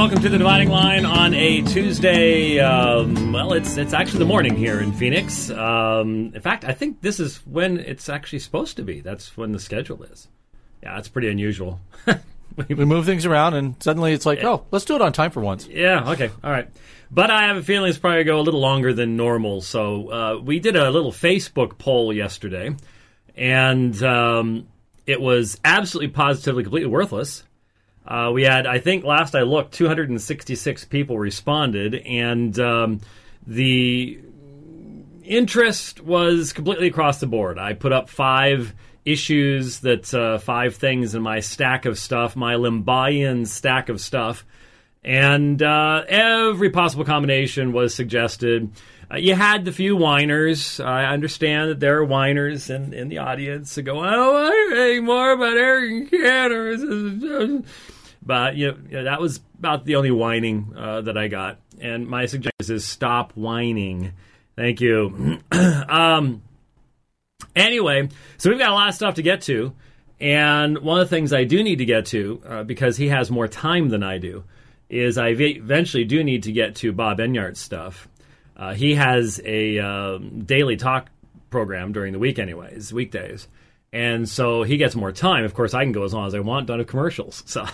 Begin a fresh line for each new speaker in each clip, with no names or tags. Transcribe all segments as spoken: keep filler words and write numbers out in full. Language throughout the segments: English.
welcome to the Dividing Line on a Tuesday. Um, well, it's it's actually the morning here in Phoenix. Um, in fact, I think this is when it's actually supposed to be. That's when the schedule is. Yeah, it's pretty unusual.
We move things around, and suddenly it's like,
Yeah.
oh, let's do it on time for once.
Yeah, okay, all right. But I have a feeling it's probably going to go a little longer than normal. So uh, we did a little Facebook poll yesterday, and um, it was absolutely, positively, completely worthless. Uh, we had, I think, last I looked, two hundred sixty-six people responded, and um, the interest was completely across the board. I put up five issues, that uh, five things in my stack of stuff, my Limbayan stack of stuff, and uh, every possible combination was suggested. Uh, you had the few whiners. I understand that there are whiners in, in the audience that go, I don't want to hear any more about Eric Cantor. But you know, that was about the only whining uh, that I got. And my suggestion is stop whining. Thank you. um, anyway, so we've got a lot of stuff to get to. And one of the things I do need to get to, uh, because he has more time than I do, is I eventually do need to get to Bob Enyart's stuff. Uh, he has a uh, daily talk program during the week anyways, weekdays. And so he gets more time. Of course, I can go as long as I want, don't have commercials. So,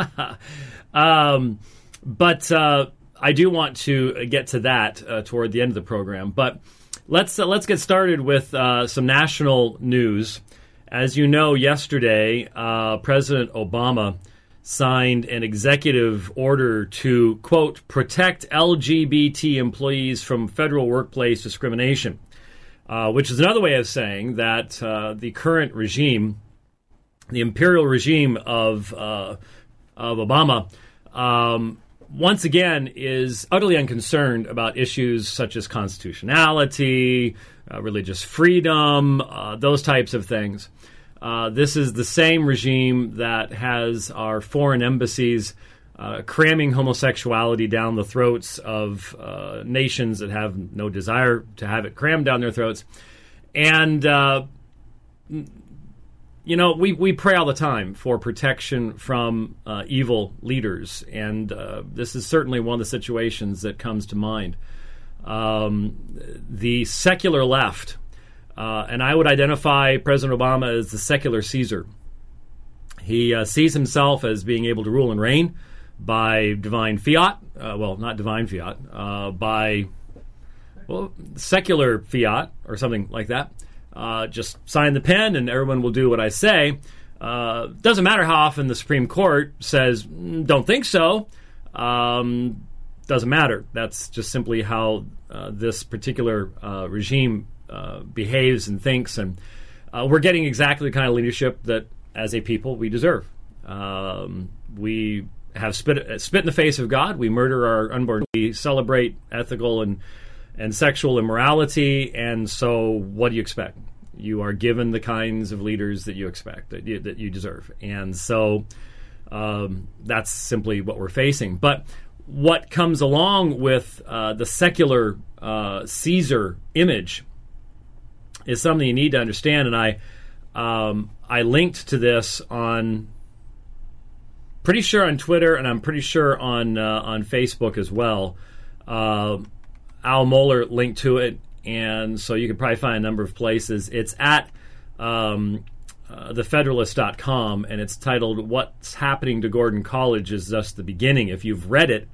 um, but uh, I do want to get to that uh, toward the end of the program. But let's uh, let's get started with uh, some national news. As you know, yesterday, uh, President Obama signed an executive order to, quote, protect L G B T employees from federal workplace discrimination. Uh, which is another way of saying that uh, the current regime, the imperial regime of uh, of Obama, um, once again is utterly unconcerned about issues such as constitutionality, uh, religious freedom, uh, those types of things. Uh, this is the same regime that has our foreign embassies Uh, cramming homosexuality down the throats of uh, nations that have no desire to have it crammed down their throats. And, uh, you know, we, we pray all the time for protection from uh, evil leaders. And uh, this is certainly one of the situations that comes to mind. Um, the secular left, uh, and I would identify President Obama as the secular Caesar. He uh, sees himself as being able to rule and reign by divine fiat, uh, well, not divine fiat, uh, by, well, secular fiat or something like that. Uh, just sign the pen and everyone will do what I say. Uh, doesn't matter how often the Supreme Court says, don't think so. Um, doesn't matter. That's just simply how uh, this particular uh, regime uh, behaves and thinks. And uh, we're getting exactly the kind of leadership that, as a people, we deserve. Um, we have spit, spit in the face of God. We murder our unborn. We celebrate ethical and and sexual immorality. And so what do you expect? You are given the kinds of leaders that you expect, that you, that you deserve. And so um, that's simply what we're facing. But what comes along with uh, the secular uh, Caesar image is something you need to understand. And I, um, I linked to this on... pretty sure on Twitter, and I'm pretty sure on uh, on Facebook as well. Uh, Al Mohler linked to it, and so you can probably find a number of places. It's at um, uh, the federalist dot com, and it's titled, What's Happening to Gordon College is Just the Beginning. If you've read it,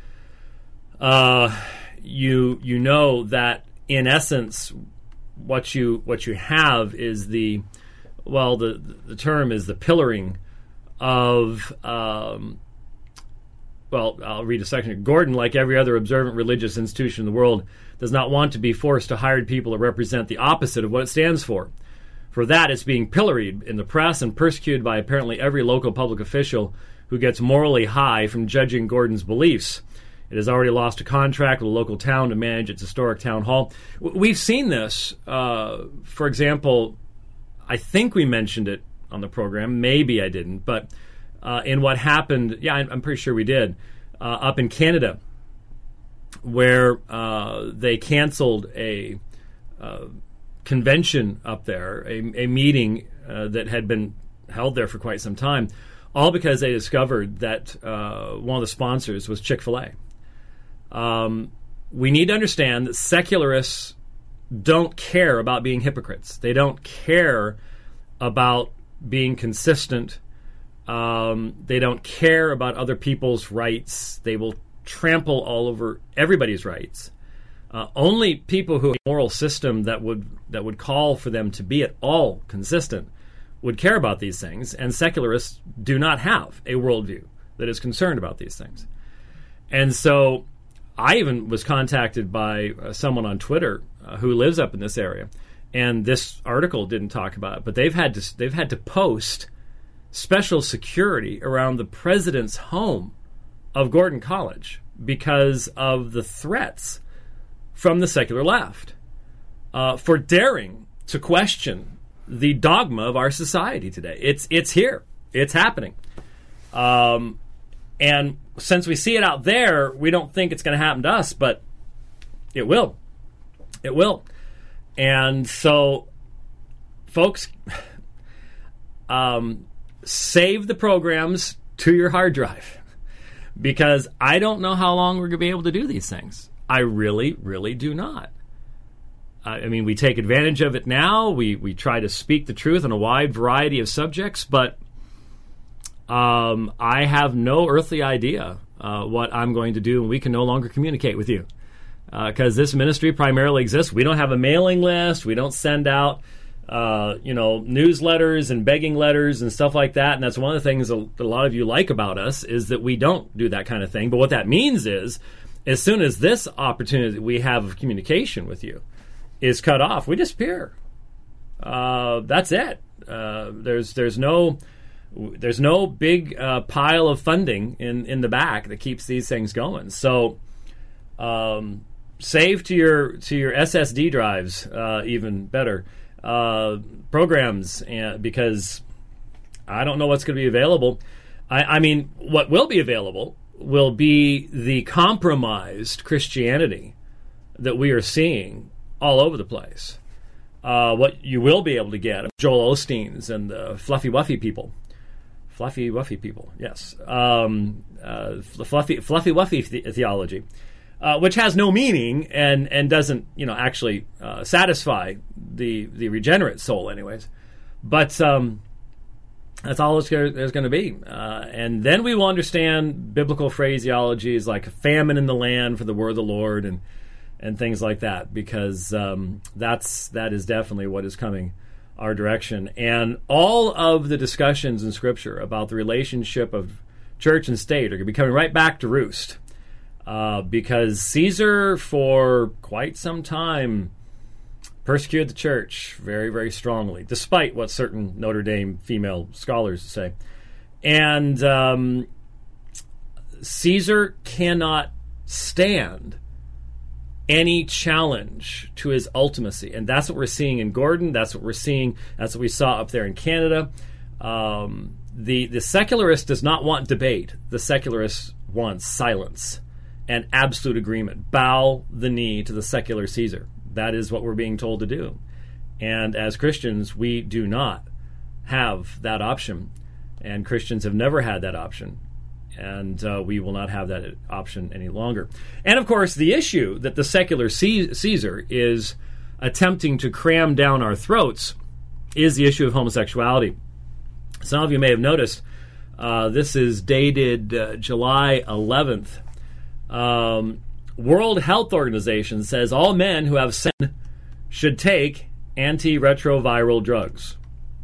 uh, you you know that, in essence, what you what you have is the, well, the, the term is the pillaring of, um, well, I'll read a section. Gordon, like every other observant religious institution in the world, does not want to be forced to hire people that represent the opposite of what it stands for. For that, it's being pilloried in the press and persecuted by apparently every local public official who gets morally high from judging Gordon's beliefs. It has already lost a contract with a local town to manage its historic town hall. We've seen this. Uh, for example, I think we mentioned it on the program. Maybe I didn't, but uh, in what happened, yeah, I'm pretty sure we did, uh, up in Canada, where uh, they canceled a uh, convention up there, a, a meeting uh, that had been held there for quite some time, all because they discovered that uh, one of the sponsors was Chick-fil-A. Um, we need to understand that secularists don't care about being hypocrites. They don't care about being consistent. Um, they don't care about other people's rights. They will trample all over everybody's rights. Uh, only people who have a moral system that would that would call for them to be at all consistent would care about these things, and secularists do not have a worldview that is concerned about these things. And so I even was contacted by uh, someone on Twitter uh, who lives up in this area, and this article didn't talk about it, but they've had to they've had to post special security around the president's home of Gordon College because of the threats from the secular left uh, for daring to question the dogma of our society today. It's it's here. It's happening. Um, and since we see it out there, we don't think it's going to happen to us, but it will. It will. And so, folks, um, save the programs to your hard drive, because I don't know how long we're going to be able to do these things. I really, really do not. I mean, we take advantage of it now. We we try to speak the truth on a wide variety of subjects, but um, I have no earthly idea uh, what I'm going to do, and we can no longer communicate with you because uh, this ministry primarily exists. We don't have a mailing list. We don't send out, uh, you know, newsletters and begging letters and stuff like that. And that's one of the things that a lot of you like about us is that we don't do that kind of thing. But what that means is, as soon as this opportunity we have of communication with you is cut off, we disappear. Uh, that's it. Uh, there's there's no there's no big uh, pile of funding in, in the back that keeps these things going. So um, save to your to your S S D drives, uh, even better uh, programs, and, because I don't know what's going to be available. I, I mean, what will be available will be the compromised Christianity that we are seeing all over the place. Uh, what you will be able to get, Joel Osteen's and the fluffy wuffy people. Fluffy wuffy people, yes. Um, uh, fluffy fluffy wuffy the- theology, uh, which has no meaning and, and doesn't, you know, actually uh, satisfy the the regenerate soul anyways. But um, that's all there's going to be. Uh, and then we will understand biblical phraseologies like famine in the land for the word of the Lord and and things like that, because um, that's that is definitely what is coming our direction. And all of the discussions in Scripture about the relationship of church and state are going to be coming right back to roost, uh, because Caesar, for quite some time, persecuted the church very, very strongly, despite what certain Notre Dame female scholars say. And um, Caesar cannot stand any challenge to his ultimacy. And that's what we're seeing in Gordon. That's what we're seeing. That's what we saw up there in Canada. Um, the, the secularist does not want debate. The secularist wants silence and absolute agreement. Bow the knee to the secular Caesar. That is what we're being told to do. And as Christians, we do not have that option. And Christians have never had that option. And uh, we will not have that option any longer. And, of course, the issue that the secular Caesar is attempting to cram down our throats is the issue of homosexuality. Some of you may have noticed uh, this is dated uh, July eleventh. Um, World Health Organization says all men who have sin should take antiretroviral drugs.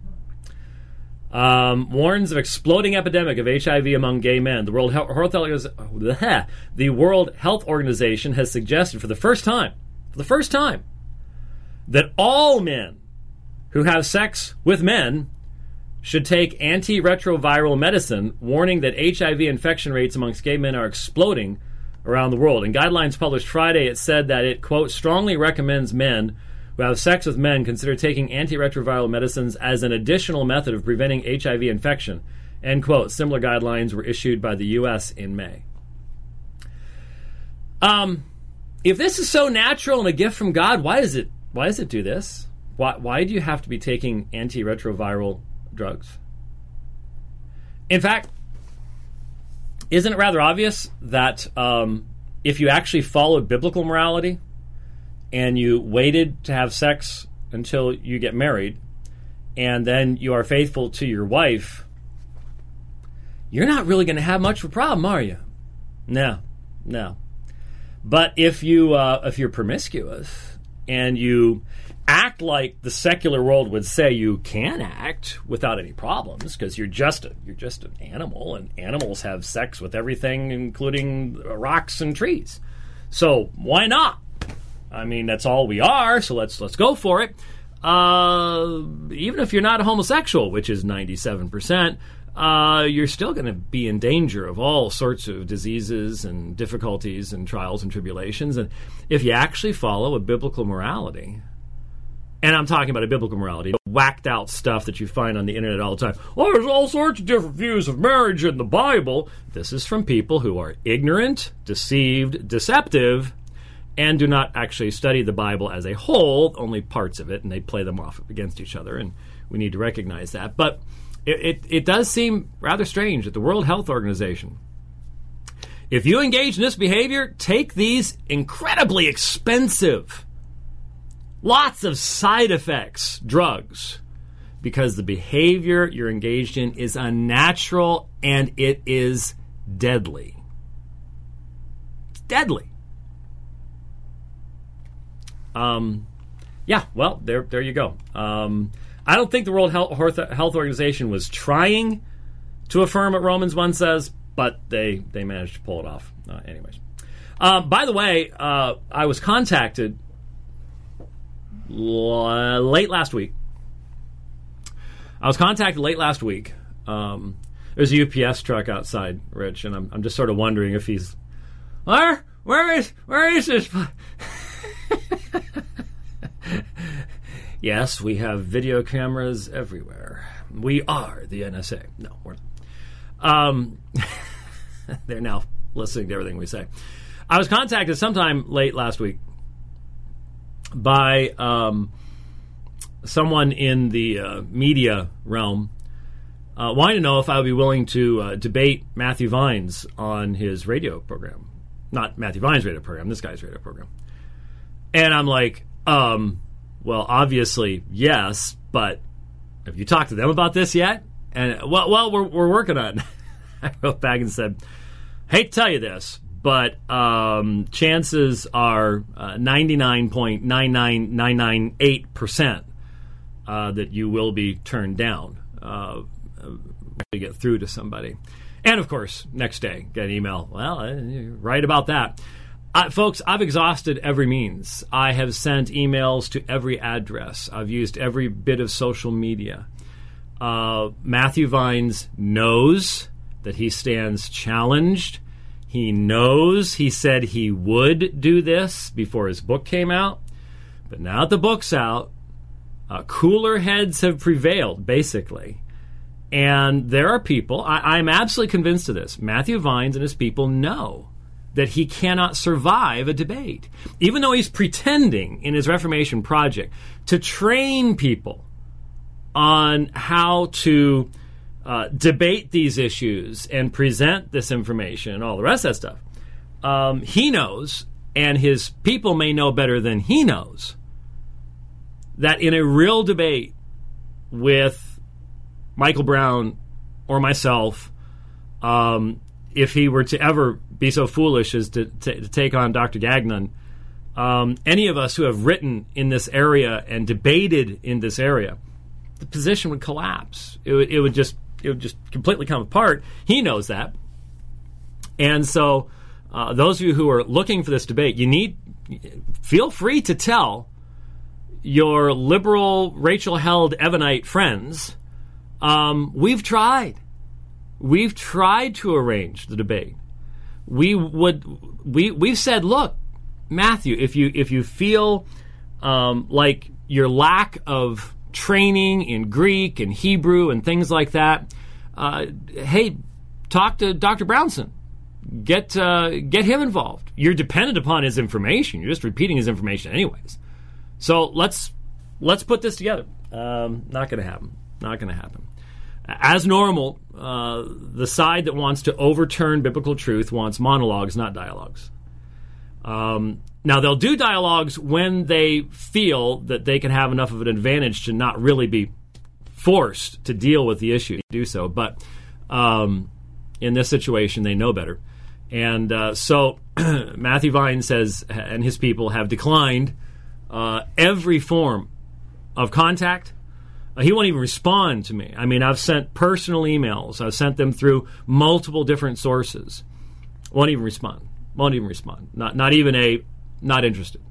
Um, warns of exploding epidemic of H I V among gay men. The World Health, the World Health Organization has suggested for the first time, for the first time, that all men who have sex with men should take antiretroviral medicine, warning that H I V infection rates amongst gay men are exploding around the world. In guidelines published Friday, it said that it, quote, strongly recommends men who have sex with men consider taking antiretroviral medicines as an additional method of preventing H I V infection, end quote. Similar guidelines were issued by the U S in May. Um, if this is so natural and a gift from God, why does it why does it do this? Why why do you have to be taking antiretroviral drugs? In fact, isn't it rather obvious that um, if you actually followed biblical morality and you waited to have sex until you get married, and then you are faithful to your wife, you're not really going to have much of a problem, are you? No, no. But if you uh, if you're promiscuous and you act like the secular world would say you can act without any problems, because you're just a, you're just an animal, and animals have sex with everything, including rocks and trees. So why not? I mean, that's all we are. So let's let's go for it. Uh, even if you're not a homosexual, which is ninety-seven percent. Uh, you're still going to be in danger of all sorts of diseases and difficulties and trials and tribulations. And if you actually follow a biblical morality, and I'm talking about a biblical morality, whacked out stuff that you find on the internet all the time. Oh, there's all sorts of different views of marriage in the Bible. This is from people who are ignorant, deceived, deceptive, and do not actually study the Bible as a whole, only parts of it, and they play them off against each other, and we need to recognize that. But It, it, it does seem rather strange that the World Health Organization, if you engage in this behavior, take these incredibly expensive, lots of side effects, drugs, because the behavior you're engaged in is unnatural and it is deadly. It's deadly. Um, yeah, well, there, there you go. Um, I don't think the World Health Organization was trying to affirm what Romans one says, but they, they managed to pull it off. Uh, anyways. Uh, by the way, uh, I was contacted l- late last week. I was contacted late last week. Um, there's a U P S truck outside, Rich, and I'm, I'm just sort of wondering if he's... Where? Where is, where is this? Yes, we have video cameras everywhere. We are the N S A. No, we're not. Um, they're now listening to everything we say. I was contacted sometime late last week by um, someone in the uh, media realm uh, wanting to know if I would be willing to uh, debate Matthew Vines on his radio program. Not Matthew Vines' radio program, this guy's radio program. And I'm like, um... well, obviously, yes, but have you talked to them about this yet? And, well, well, we're we're working on it. I wrote back and said, hate to tell you this, but um, chances are uh, ninety-nine point nine nine nine nine eight percent uh, that you will be turned down uh, to get through to somebody. And, of course, next day, get an email. Well, you're right about that. Uh, folks, I've exhausted every means. I have sent emails to every address. I've used every bit of social media. Uh, Matthew Vines knows that he stands challenged. He knows he said he would do this before his book came out. But now that the book's out, uh, cooler heads have prevailed, basically. And there are people, I, I'm absolutely convinced of this. Matthew Vines and his people know that he cannot survive a debate, even though he's pretending in his Reformation project to train people on how to uh, debate these issues and present this information and all the rest of that stuff. Um, he knows, and his people may know better than he knows, that in a real debate with Michael Brown or myself, um, if he were to ever be so foolish as to, to, to take on Doctor Gagnon, um, any of us who have written in this area and debated in this area, the position would collapse. It would, it would just it would just completely come apart. He knows that. And so uh, those of you who are looking for this debate, you need feel free to tell your liberal Rachel Held Evanite friends, um, we've tried. We've tried to arrange the debate. We would we we've said, look, Matthew, if you if you feel um, like your lack of training in Greek and Hebrew and things like that, uh, hey, talk to Doctor Brownson. Get uh, get him involved. You're dependent upon his information. You're just repeating his information anyways. So let's let's put this together. Um, not going to happen. Not going to happen. as normal, uh, the side that wants to overturn biblical truth wants monologues, not dialogues. Um, now, they'll do dialogues when they feel that they can have enough of an advantage to not really be forced to deal with the issue to do so. But um, in this situation, they know better. And uh, so Matthew Vines says, and his people have declined uh, every form of contact. Uh, he won't even respond to me. I mean, I've sent personal emails. I've sent them through multiple different sources. Won't even respond. Won't even respond. Not not even a not interested.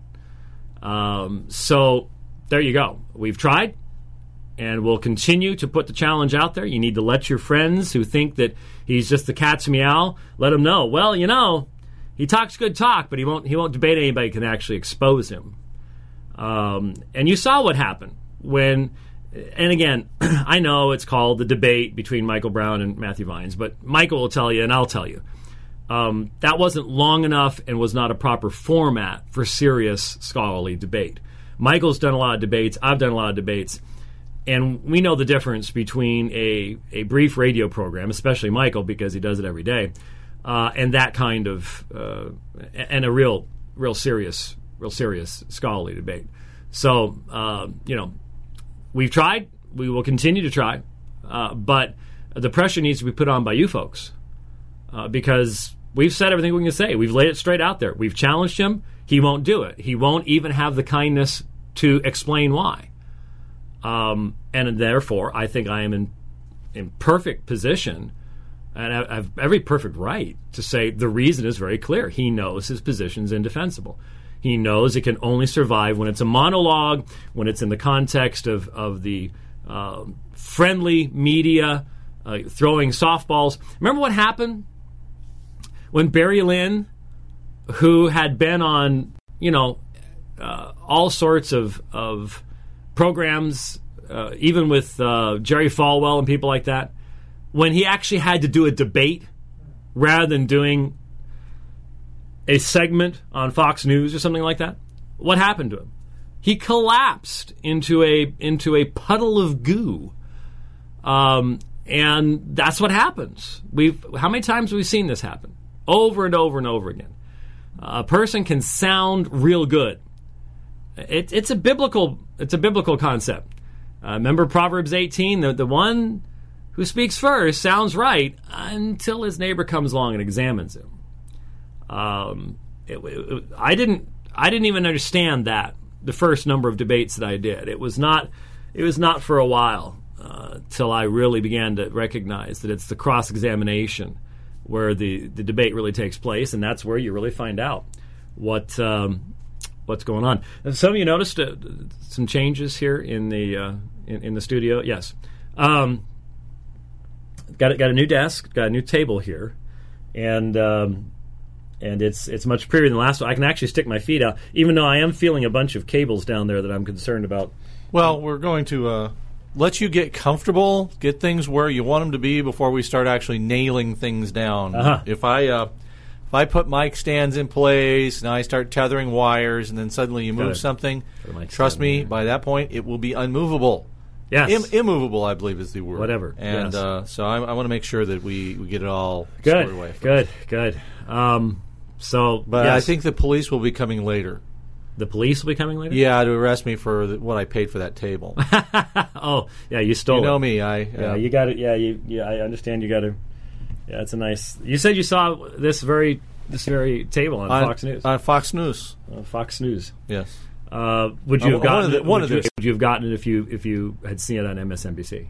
Um, so there you go. We've tried, and we'll continue to put the challenge out there. You need to let your friends who think that he's just the cat's meow, let them know. Well, you know, he talks good talk, but he won't he won't debate anybody who can actually expose him. Um, and you saw what happened when. And again, I know it's called the debate between Michael Brown and Matthew Vines, but Michael will tell you, and I'll tell you, um, that wasn't long enough and was not a proper format for serious scholarly debate. Michael's done a lot of debates. I've done a lot of debates. And we know the difference between a, a brief radio program, especially Michael because he does it every day, uh, and that kind of, uh, and a real, real serious, real serious scholarly debate. So, uh, you know, we've tried. We will continue to try. Uh, but the pressure needs to be put on by you folks uh, because we've said everything we can say. We've laid it straight out there. We've challenged him. He won't do it. He won't even have the kindness to explain why. Um, and therefore, I think I am in, in perfect position and I have every perfect right to say the reason is very clear. He knows his position is indefensible. He knows it can only survive when it's a monologue, when it's in the context of, of the uh, friendly media uh, throwing softballs. Remember what happened when Barry Lynn, who had been on, you know, uh, all sorts of, of programs, uh, even with uh, Jerry Falwell and people like that, when he actually had to do a debate rather than doing a segment on Fox News or something like that, what happened to him? He collapsed into a into a puddle of goo, um, and that's what happens. We've how many times have we seen this happen? Over and over and over again. A person can sound real good. It, it's a biblical it's a biblical concept. Uh, remember Proverbs eighteen, the the one who speaks first sounds right until his neighbor comes along and examines him. Um, it, it, I didn't. I didn't even understand that the first number of debates that I did. It was not. It was not for a while uh, till I really began to recognize that it's the cross-examination where the, the debate really takes place, and that's where you really find out what um, what's going on. And some of you noticed uh, some changes here in the uh, in, in the studio. Yes, um, got got a new desk, got a new table here, and. Um, And it's it's much prettier than the last one. I can actually stick my feet out, even though I am feeling a bunch of cables down there that I'm concerned about.
Well, we're going to uh, let you get comfortable, get things where you want them to be before we start actually nailing things down.
Uh-huh.
If I uh, if I put mic stands in place, and I start tethering wires, and then suddenly you move
Gotta
something, trust me, by that point, it will be unmovable.
Yes.
Im- immovable, I believe, is the word.
Whatever.
And
yes.
uh, so I, I want to make sure that we, we get it all
good,
squared away.
Good, good, good. Um, So,
but
yes.
I think the police will be coming later.
The police will be coming later?
Yeah, to arrest me for the, what I paid for that table.
Oh, yeah, you stole it.
You know me. I
Yeah,
uh,
you got it. Yeah, you, yeah, I understand you got to. Yeah, it's a nice. You said you saw this very this very table on,
on
Fox News.
On Fox News.
Uh, Fox News.
Yes.
Uh, would you
Uh,
have gotten
one of the-
it?
one
would,
of
you,
the-
would you have gotten it if you if you had seen it on M S N B C?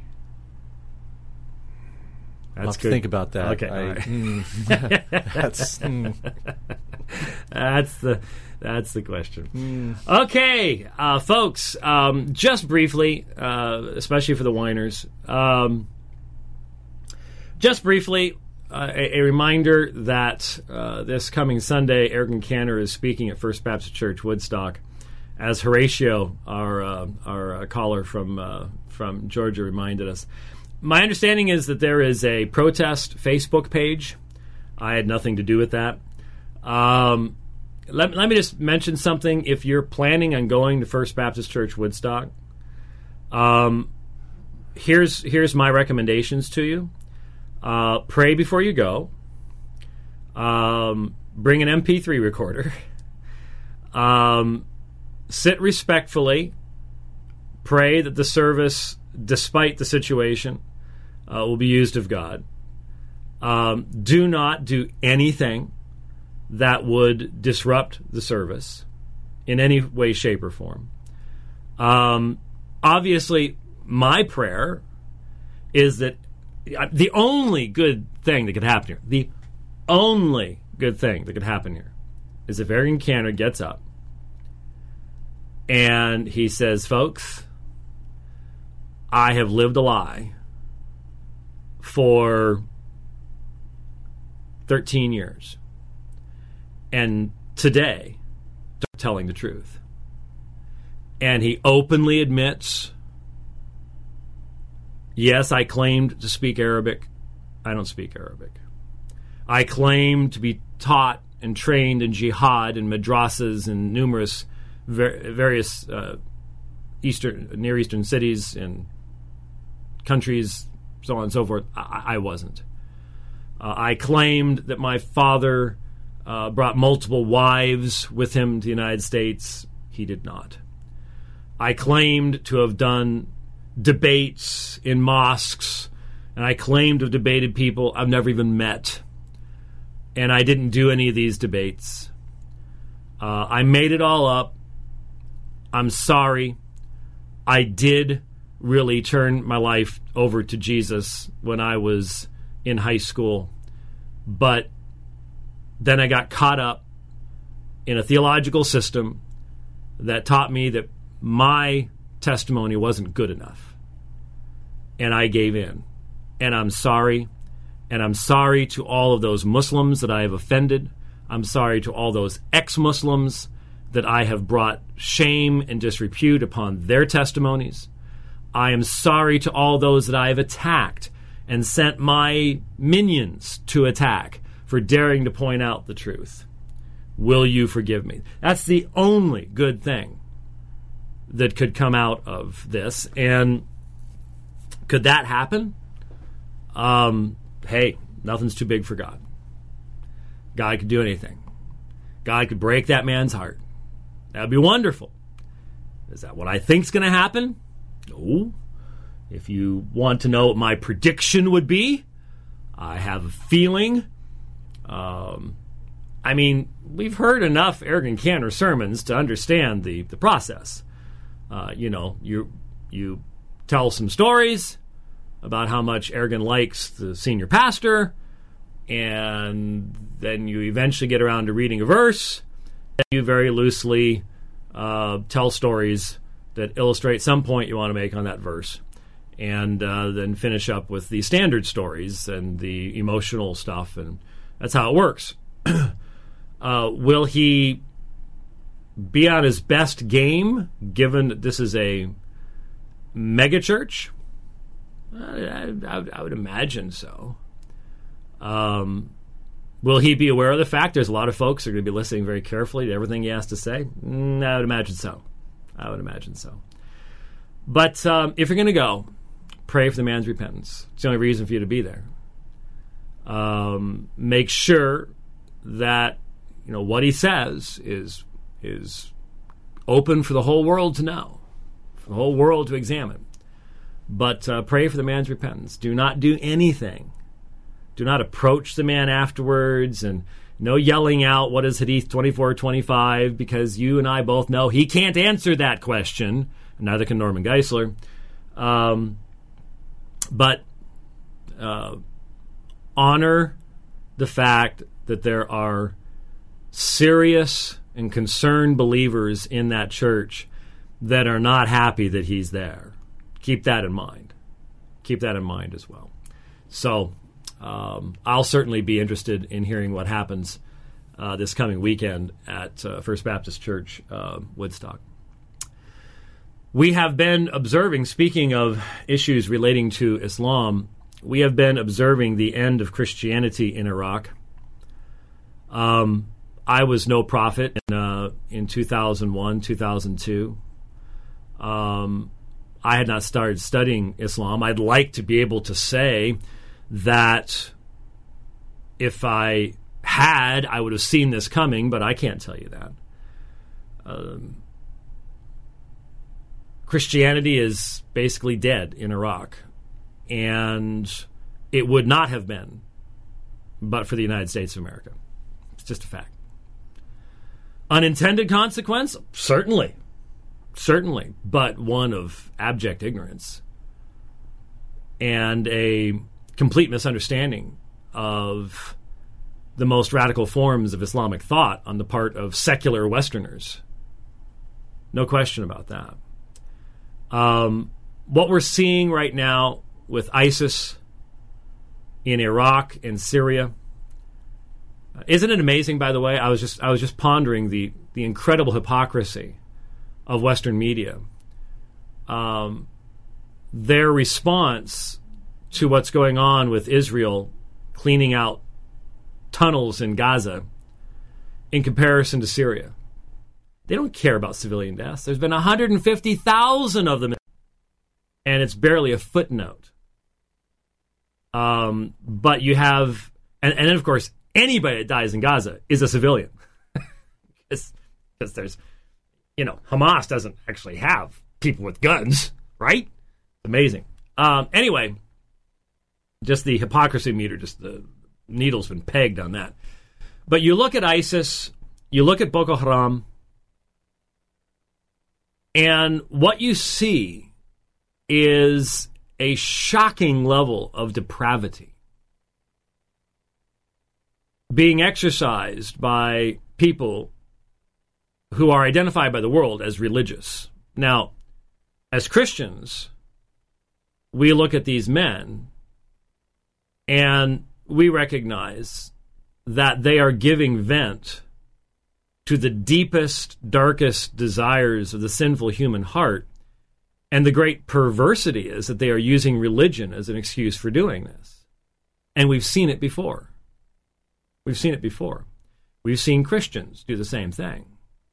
I'll
That's
have
good.
to think about that.
Okay,
I,
all right.
mm, that's mm.
That's the that's the question.
Mm.
Okay, uh, folks. Um, just briefly, uh, especially for the whiners, um, just briefly, uh, a, a reminder that uh, this coming Sunday, Eric Cantor is speaking at First Baptist Church Woodstock, as Horatio, our uh, our uh, caller from uh, from Georgia, reminded us. My understanding is that there is a protest Facebook page. I had nothing to do with that. Um, let, let me just mention something. If you're planning on going to First Baptist Church Woodstock, um, here's here's my recommendations to you. Uh, pray before you go. Um, bring an M P three recorder. Um, sit respectfully. Pray that the service, despite the situation, uh, will be used of God. Um, do not do anything that would disrupt the service in any way, shape, or form. Um, obviously, my prayer is that the only good thing that could happen here, the only good thing that could happen here, is if Ergen Cantor gets up and he says, folks, I have lived a lie for thirteen years. And today, I'm telling the truth. And he openly admits, yes, I claimed to speak Arabic. I don't speak Arabic. I claim to be taught and trained in jihad and madrasas in numerous ver- various uh, Eastern, Near Eastern cities and countries, so on and so forth. I, I wasn't. Uh, I claimed that my father uh, brought multiple wives with him to the United States. He did not. I claimed to have done debates in mosques, and I claimed to have debated people I've never even met. And I didn't do any of these debates. Uh, I made it all up. I'm sorry. I did really turn my life over to Jesus when I was in high school. But then I got caught up in a theological system that taught me that my testimony wasn't good enough. And I gave in. And I'm sorry. And I'm sorry to all of those Muslims that I have offended. I'm sorry to all those ex-Muslims that I have brought shame and disrepute upon their testimonies. I am sorry to all those that I have attacked and sent my minions to attack for daring to point out the truth. Will you forgive me? That's the only good thing that could come out of this. And could that happen? Um, hey, nothing's too big for God. God could do anything. God could break that man's heart. That would be wonderful. Is that what I think's going to happen? No. If you want to know what my prediction would be, I have a feeling. Um, I mean, we've heard enough Ergen Cantor sermons to understand the, the process. Uh, you know, you you tell some stories about how much Ergen likes the senior pastor, and then you eventually get around to reading a verse, and you very loosely uh, tell stories that illustrate some point you want to make on that verse, and uh, then finish up with the standard stories and the emotional stuff, and that's how it works. uh, will he be on his best game, given that this is a megachurch? I, I, I would imagine so. Um, will he be aware of the fact there's a lot of folks who are going to be listening very carefully to everything he has to say? Mm, I would imagine so. I would imagine so. But um, if you're going to go, pray for the man's repentance. It's the only reason for you to be there. Um, make sure that you know what he says is is open for the whole world to know, for the whole world to examine. But uh, pray for the man's repentance. Do not do anything. Do not approach the man afterwards, and no yelling out, what is Hadith twenty-four twenty-five, because you and I both know he can't answer that question, and neither can Norman Geisler. Um, but uh, honor the fact that there are serious and concerned believers in that church that are not happy that he's there. Keep that in mind. Keep that in mind as well. So um, I'll certainly be interested in hearing what happens uh, this coming weekend at uh, First Baptist Church, uh, Woodstock. We have been observing, speaking of issues relating to Islam, we have been observing the end of Christianity in Iraq. Um, I was no prophet in, uh, in two thousand one, two thousand two. Um, I had not started studying Islam. I'd like to be able to say that if I had, I would have seen this coming, but I can't tell you that. Um, Christianity is basically dead in Iraq, and it would not have been but for the United States of America. It's just a fact. Unintended consequence? Certainly. Certainly. But one of abject ignorance and a complete misunderstanding of the most radical forms of Islamic thought on the part of secular Westerners. No question about that. Um, what we're seeing right now with ISIS in Iraq and Syria, isn't it amazing? By the way, I was just I was just pondering the the incredible hypocrisy of Western media. Um, their response to what's going on with Israel cleaning out tunnels in Gaza in comparison to Syria. They don't care about civilian deaths. There's been one hundred fifty thousand of them, and it's barely a footnote. Um, but you have, and, and then of course, anybody that dies in Gaza is a civilian. Because there's, you know, Hamas doesn't actually have people with guns, right? It's amazing. Um, anyway, just the hypocrisy meter, just the needle's been pegged on that. But you look at ISIS, you look at Boko Haram, and what you see is a shocking level of depravity being exercised by people who are identified by the world as religious. Now, as Christians, we look at these men and we recognize that they are giving vent to the deepest, darkest desires of the sinful human heart. And the great perversity is that they are using religion as an excuse for doing this. And we've seen it before. We've seen it before. We've seen Christians do the same thing.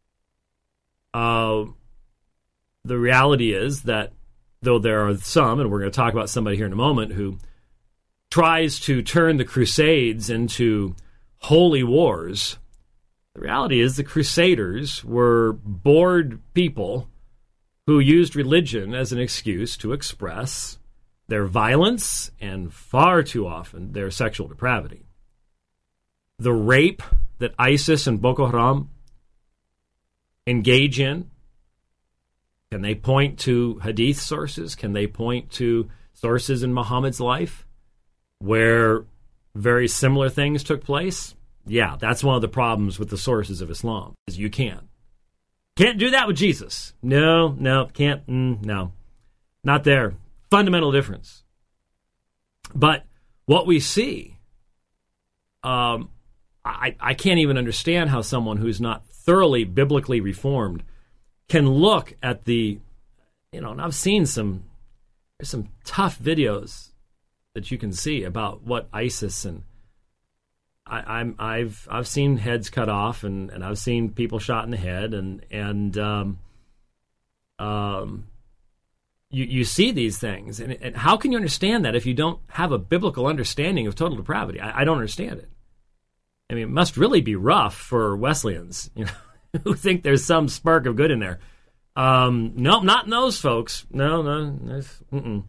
Uh, the reality is that though there are some, and we're going to talk about somebody here in a moment, who tries to turn the Crusades into holy wars, the reality is the Crusaders were bored people who used religion as an excuse to express their violence and far too often their sexual depravity. The rape that ISIS and Boko Haram engage in, can they point to hadith sources? Can they point to sources in Muhammad's life where very similar things took place? Yeah, that's one of the problems with the sources of Islam, is you can't. Can't do that with Jesus. No, no, can't, mm, no. Not there. Fundamental difference. But what we see, um, I, I can't even understand how someone who's not thoroughly biblically reformed can look at the, you know, and I've seen some, there's some tough videos that you can see about what ISIS and I, I'm I've I've seen heads cut off and, and I've seen people shot in the head and and um, um, you you see these things and, and how can you understand that if you don't have a biblical understanding of total depravity? I, I don't understand it. I mean, it must really be rough for Wesleyans, you know, who think there's some spark of good in there. Um, no, not in those folks. No, no. Mm-mm.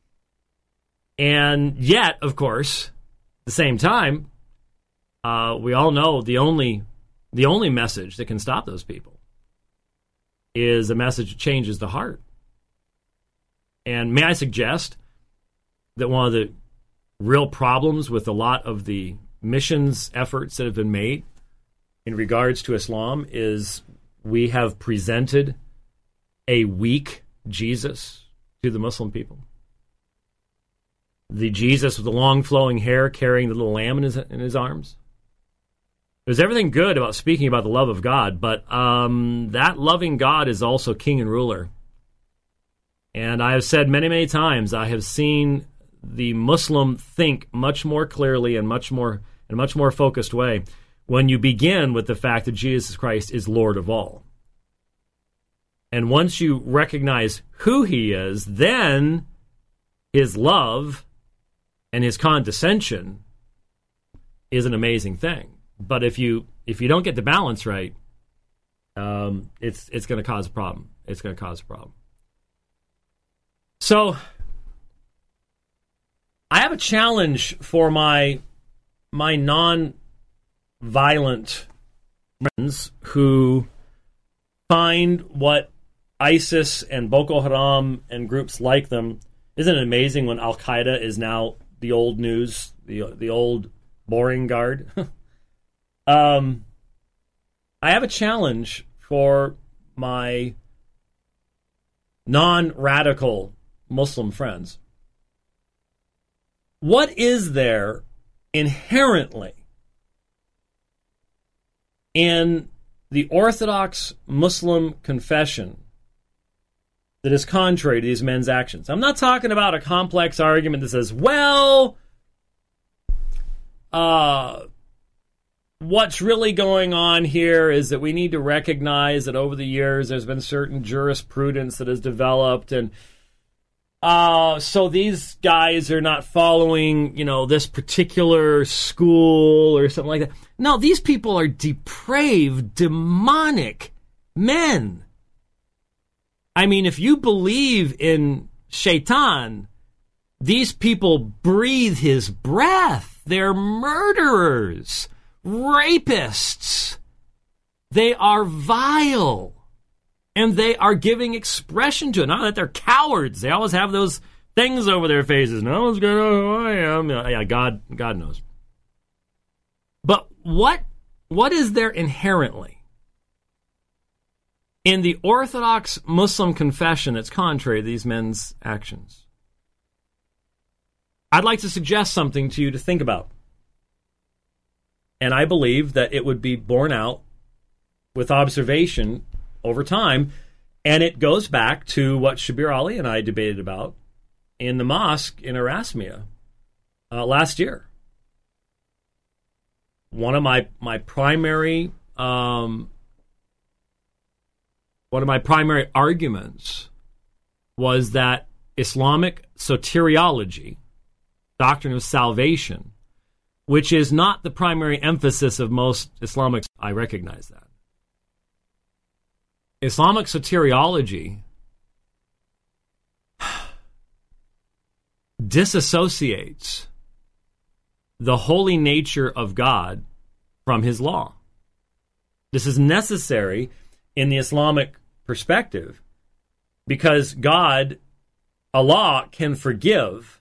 And yet, of course, at the same time, uh, we all know the only the only message that can stop those people is a message that changes the heart. And may I suggest that one of the real problems with a lot of the missions efforts that have been made in regards to Islam is we have presented a weak Jesus to the Muslim people. The Jesus with the long flowing hair carrying the little lamb in his, in his arms. There's everything good about speaking about the love of God, but um, that loving God is also king and ruler. And I have said many, many times, I have seen the Muslim think much more clearly and much more in a much more focused way when you begin with the fact that Jesus Christ is Lord of all. And once you recognize who he is, then his love and his condescension is an amazing thing. But if you if you don't get the balance right, um, it's it's going to cause a problem. It's going to cause a problem. So I have a challenge for my my non-violent friends who find what ISIS and Boko Haram and groups like them. Isn't it amazing when Al-Qaeda is now the old news, the the old boring guard? um, I have a challenge for my non-radical Muslim friends. What is there inherently in the Orthodox Muslim confession that is contrary to these men's actions? I'm not talking about a complex argument that says, well, uh, what's really going on here is that we need to recognize that over the years there's been certain jurisprudence that has developed, and uh, so these guys are not following, you know, this particular school or something like that. No, these people are depraved, demonic men. I mean, if you believe in Shaitan, these people breathe his breath. They're murderers, rapists. They are vile. And they are giving expression to it. Not that they're cowards. They always have those things over their faces. No one's going to know who I am. Yeah, God, God knows. But what, what is there inherently in the Orthodox Muslim confession that's contrary to these men's actions? I'd like to suggest something to you to think about. And I believe that it would be borne out with observation over time. And it goes back to what Shabir Ali and I debated about in the mosque in Erasmia uh, last year. One of my, my primary... Um, One of my primary arguments was that Islamic soteriology, doctrine of salvation, which is not the primary emphasis of most Islamics, I recognize that. Islamic soteriology disassociates the holy nature of God from his law. This is necessary in the Islamic perspective because God, Allah, can forgive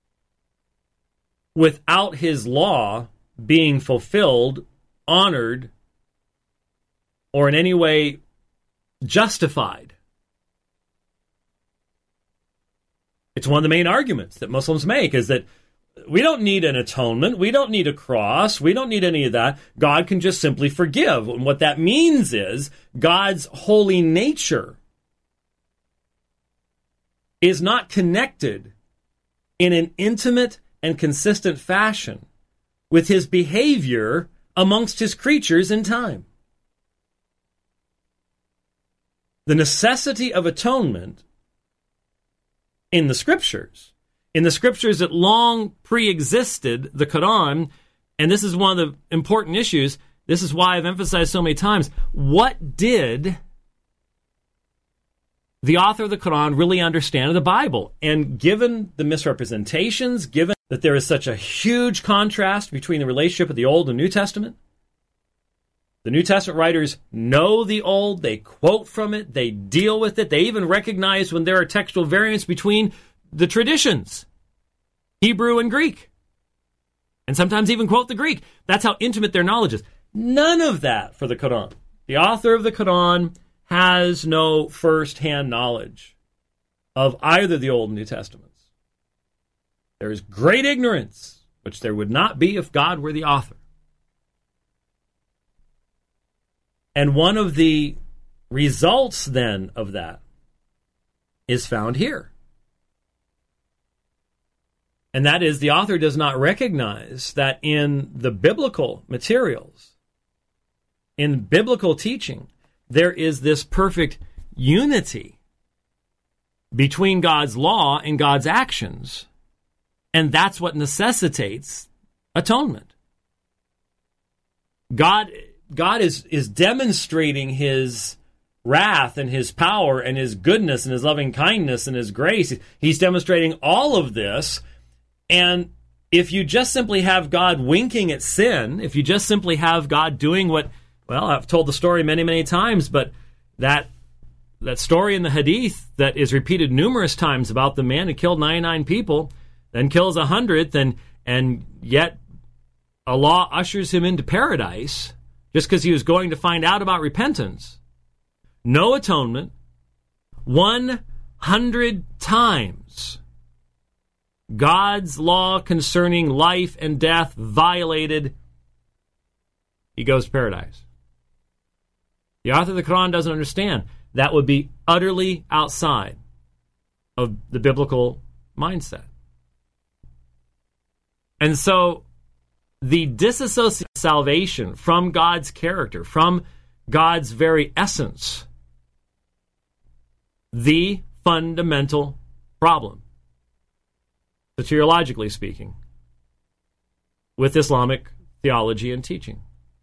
without his law being fulfilled, honored, or in any way justified. It's one of the main arguments that Muslims make, is that we don't need an atonement, we don't need a cross, we don't need any of that. God can just simply forgive. And what that means is God's holy nature is not connected in an intimate and consistent fashion with his behavior amongst his creatures in time. The necessity of atonement in the scriptures, in the scriptures that long pre-existed the Quran, and this is one of the important issues, this is why I've emphasized so many times, what did the author of the Quran really understand of the Bible? And given the misrepresentations, given that there is such a huge contrast between the relationship of the Old and New Testament, the New Testament writers know the Old, they quote from it, they deal with it, they even recognize when there are textual variants between the traditions, Hebrew and Greek, and sometimes even quote the Greek. That's how intimate their knowledge is. None of that for the Quran. The author of the Quran has no first-hand knowledge of either the Old and New Testaments. There is great ignorance, which there would not be if God were the author. And one of the results then of that is found here. And that is, the author does not recognize that in the biblical materials, in biblical teaching, there is this perfect unity between God's law and God's actions. And that's what necessitates atonement. God, God is, is demonstrating his wrath and his power and his goodness and his loving kindness and his grace. He's demonstrating all of this. And if you just simply have God winking at sin, if you just simply have God doing what, well, I've told the story many, many times, but that that story in the Hadith that is repeated numerous times about the man who killed ninety-nine people, then kills a hundredth, and, and yet Allah ushers him into paradise just because he was going to find out about repentance. No atonement, one hundred times God's law concerning life and death violated, he goes to paradise. The author of the Quran doesn't understand. That would be utterly outside of the biblical mindset. And so the disassociation of salvation from God's character, from God's very essence, the fundamental problem, soteriologically speaking, with Islamic theology and teaching.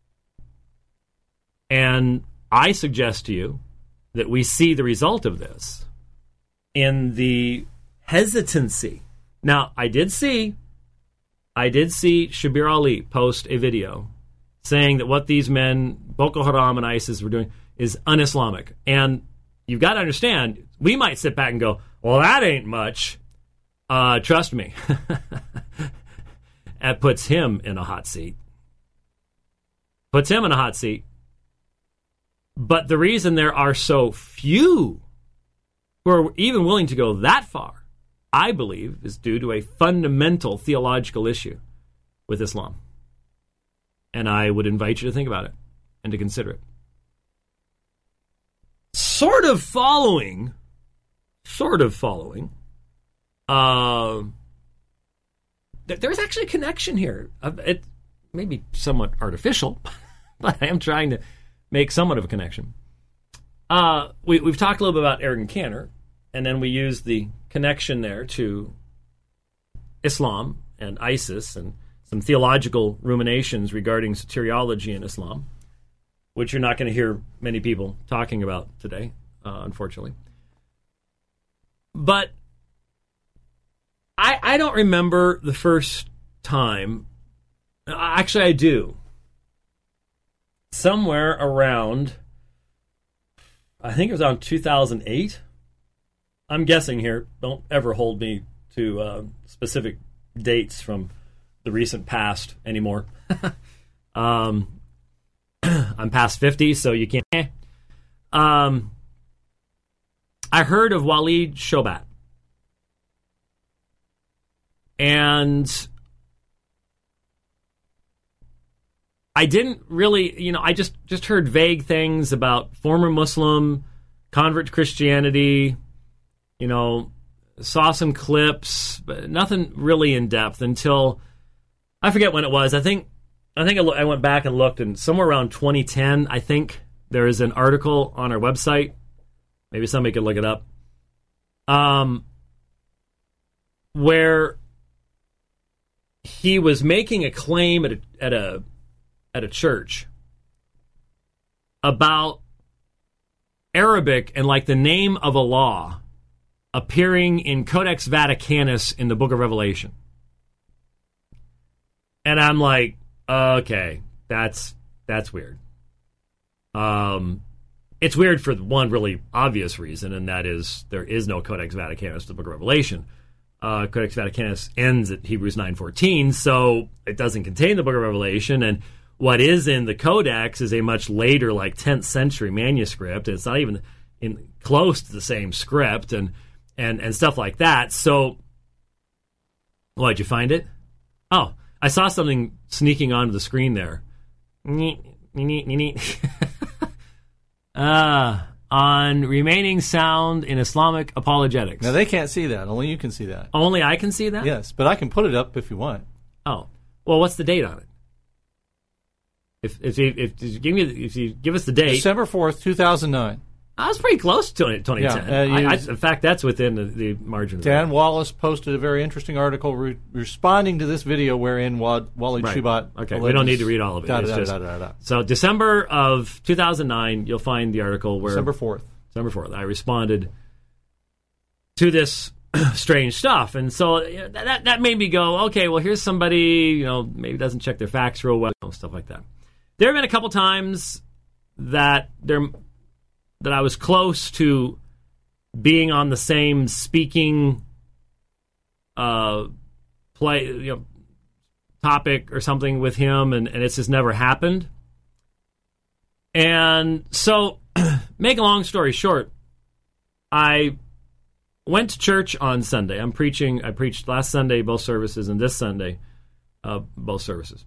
And I suggest to you that we see the result of this in the hesitancy. Now, I did see, I did see Shabir Ali post a video saying that what these men, Boko Haram and ISIS, were doing is un-Islamic. And you've got to understand, we might sit back and go, well, that ain't much. Uh, trust me. That puts him in a hot seat. Puts him in a hot seat. But the reason there are so few who are even willing to go that far, I believe, is due to a fundamental theological issue with Islam. And I would invite you to think about it and to consider it. Sort of following, sort of following, uh, th- there's actually a connection here. Uh, it may be somewhat artificial, but I am trying to make somewhat of a connection. Uh, we, we've talked a little bit about Eric and Cantor, and then we use the connection there to Islam and ISIS and some theological ruminations regarding soteriology in Islam, which you're not going to hear many people talking about today, uh, unfortunately. But I, I don't remember the first time. Actually, I do. Somewhere around, I think it was around two thousand eight. I'm guessing here. Don't ever hold me to uh, specific dates from the recent past anymore. um, I'm past fifty, so you can't. Eh. Um, I heard of Walid Shoebat. And I didn't really, you know, I just, just heard vague things about former Muslim, convert to Christianity, you know, saw some clips, but nothing really in depth until, I forget when it was. I think I think I, lo- I went back and looked, and somewhere around twenty ten, I think, there is an article on our website. Maybe somebody could look it up. Um, where he was making a claim at a, at a at a church about Arabic and like the name of a law appearing in Codex Vaticanus in the Book of Revelation. And I'm like, okay, that's that's weird. Um, it's weird for one really obvious reason, and that is there is no Codex Vaticanus in the Book of Revelation. Uh, Codex Vaticanus ends at Hebrews nine fourteen, so it doesn't contain the Book of Revelation, and what is in the Codex is a much later, like tenth century manuscript. It's not even in close to the same script, and and and stuff like that. So, oh, did you find it? Oh, I saw something sneaking onto the screen there. uh, on remaining sound in Islamic apologetics.
Now, they can't see that. Only you can see that.
Only I can see that?
Yes, but I can put it up if you want.
Oh. Well, what's the date on it? If if you, if you give me if you give us the date,
December fourth, two thousand nine.
I was pretty close to twenty ten.
Yeah, uh, you-
I, I, in fact, that's within the, the margin.
Dan Wallace posted a very interesting article re- responding to this video wherein Wad- Walid
Right.
Shoebat.
Okay, we don't need to read all of it.
Da,
It's
da,
just-
da, da, da, da.
So December of two thousand nine, you'll find the article where
December fourth.
December fourth, I responded to this strange stuff, and so you know, that that made me go, okay, well, here's somebody, you know, maybe doesn't check their facts real well, you know, stuff like that. There have been a couple times that there that I was close to being on the same speaking uh, play, you know, topic or something with him, and, and it's just never happened. And so, make a long story short, I went to church on Sunday. I'm preaching. I preached last Sunday both services, and this Sunday uh, both services.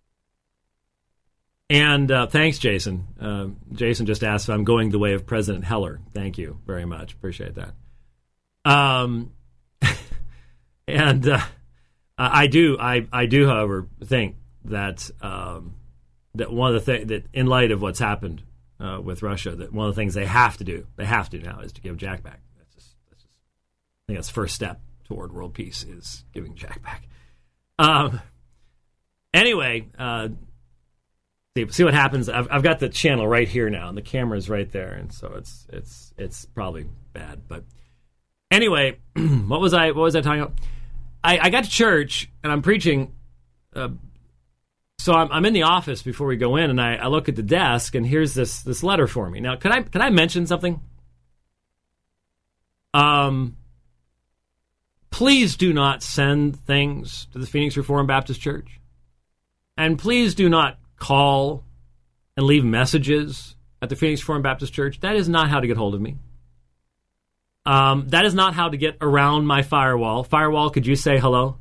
And uh, thanks, Jason. Uh, Jason just asked if I'm going the way of President Heller. Thank you very much. Appreciate that. Um, and uh, I do. I, I do, however, think that um, that one of the things that, in light of what's happened uh, with Russia, that one of the things they have to do, they have to now, is to give Jack back. That's just, that's just, I think that's the first step toward world peace, is giving Jack back. Um. Anyway. Uh, See, see what happens. I've, I've got the channel right here now, and the camera's right there, and so it's it's it's probably bad. But anyway, what was I what was I talking about? I, I got to church and I'm preaching. Uh, so I'm, I'm in the office before we go in, and I, I look at the desk, and here's this this letter for me. Now, can I can I mention something? Um, please do not send things to the Phoenix Reformed Baptist Church, and please do not call and leave messages at the Phoenix Reformed Baptist Church. That is not how to get hold of me. Um, that is not how to get around my firewall. Firewall, could you say hello?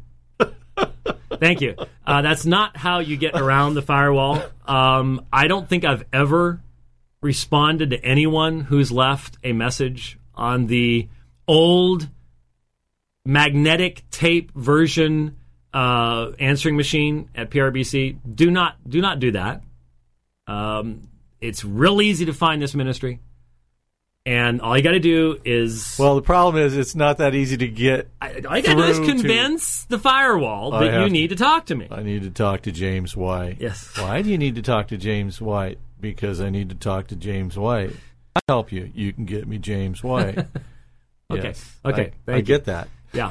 Thank you. Uh, that's not how you get around the firewall. Um, I don't think I've ever responded to anyone who's left a message on the old magnetic tape version Uh, answering machine at P R B C. Do not do not do that. Um, it's real easy to find this ministry, and all you got to do is
Well, the problem is it's not that easy to get.
I, all you got to do is
through
convince the firewall
I
that you
have
need to talk to me.
I need to talk to James White.
Yes.
Why do you need to talk to James White? Because I need to talk to James White. I'll help you. You can get me James White.
Okay.
Yes.
Okay.
I,
Thank
I
you.
get that.
Yeah.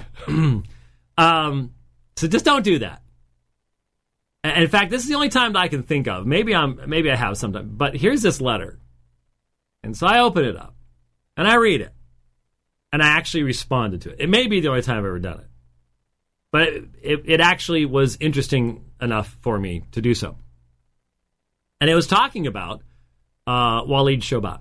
um. So just don't do that. And in fact, this is the only time that I can think of. Maybe I'm maybe I have sometime. But here's this letter. And so I open it up. And I read it. And I actually responded to it. It may be the only time I've ever done it. But it, it, it actually was interesting enough for me to do so. And it was talking about uh, Walid Shoebat.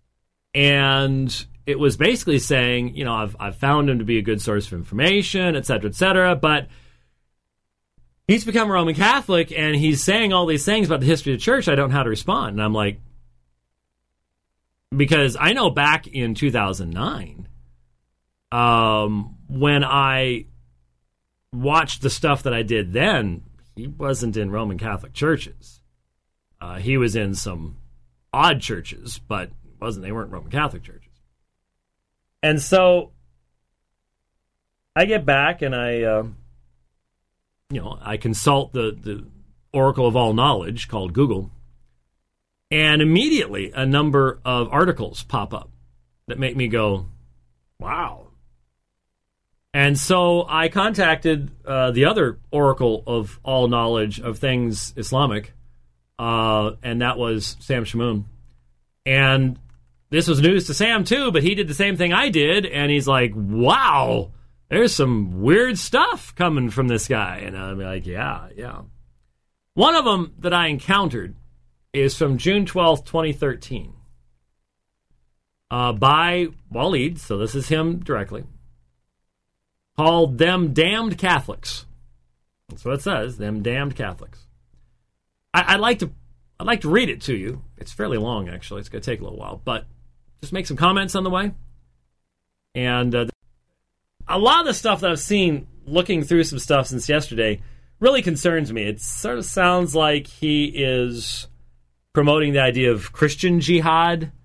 And it was basically saying, you know, I've, I've found him to be a good source of information, et cetera, et cetera. But he's become a Roman Catholic, and he's saying all these things about the history of the church. I don't know how to respond. And I'm like, because I know back in two thousand nine, um, when I watched the stuff that I did then, he wasn't in Roman Catholic churches. Uh, he was in some odd churches, but wasn't they weren't Roman Catholic churches. And so I get back and I, uh, you know, I consult the, the Oracle of all knowledge called Google, and immediately a number of articles pop up that make me go, wow. And so I contacted uh, the other Oracle of all knowledge of things Islamic, uh, and that was Sam Shamoun. And this was news to Sam, too, but he did the same thing I did, and he's like, wow, there's some weird stuff coming from this guy. And I'm like, yeah, yeah. One of them that I encountered is from June twelfth, twenty thirteen, uh, by Walid, so this is him directly, called Them Damned Catholics. That's what it says, Them Damned Catholics. I, I'd like to I'd like to read it to you. It's fairly long, actually. It's going to take a little while, but just make some comments on the way. And uh, a lot of the stuff that I've seen looking through some stuff since yesterday really concerns me. It sort of sounds like he is promoting the idea of Christian jihad,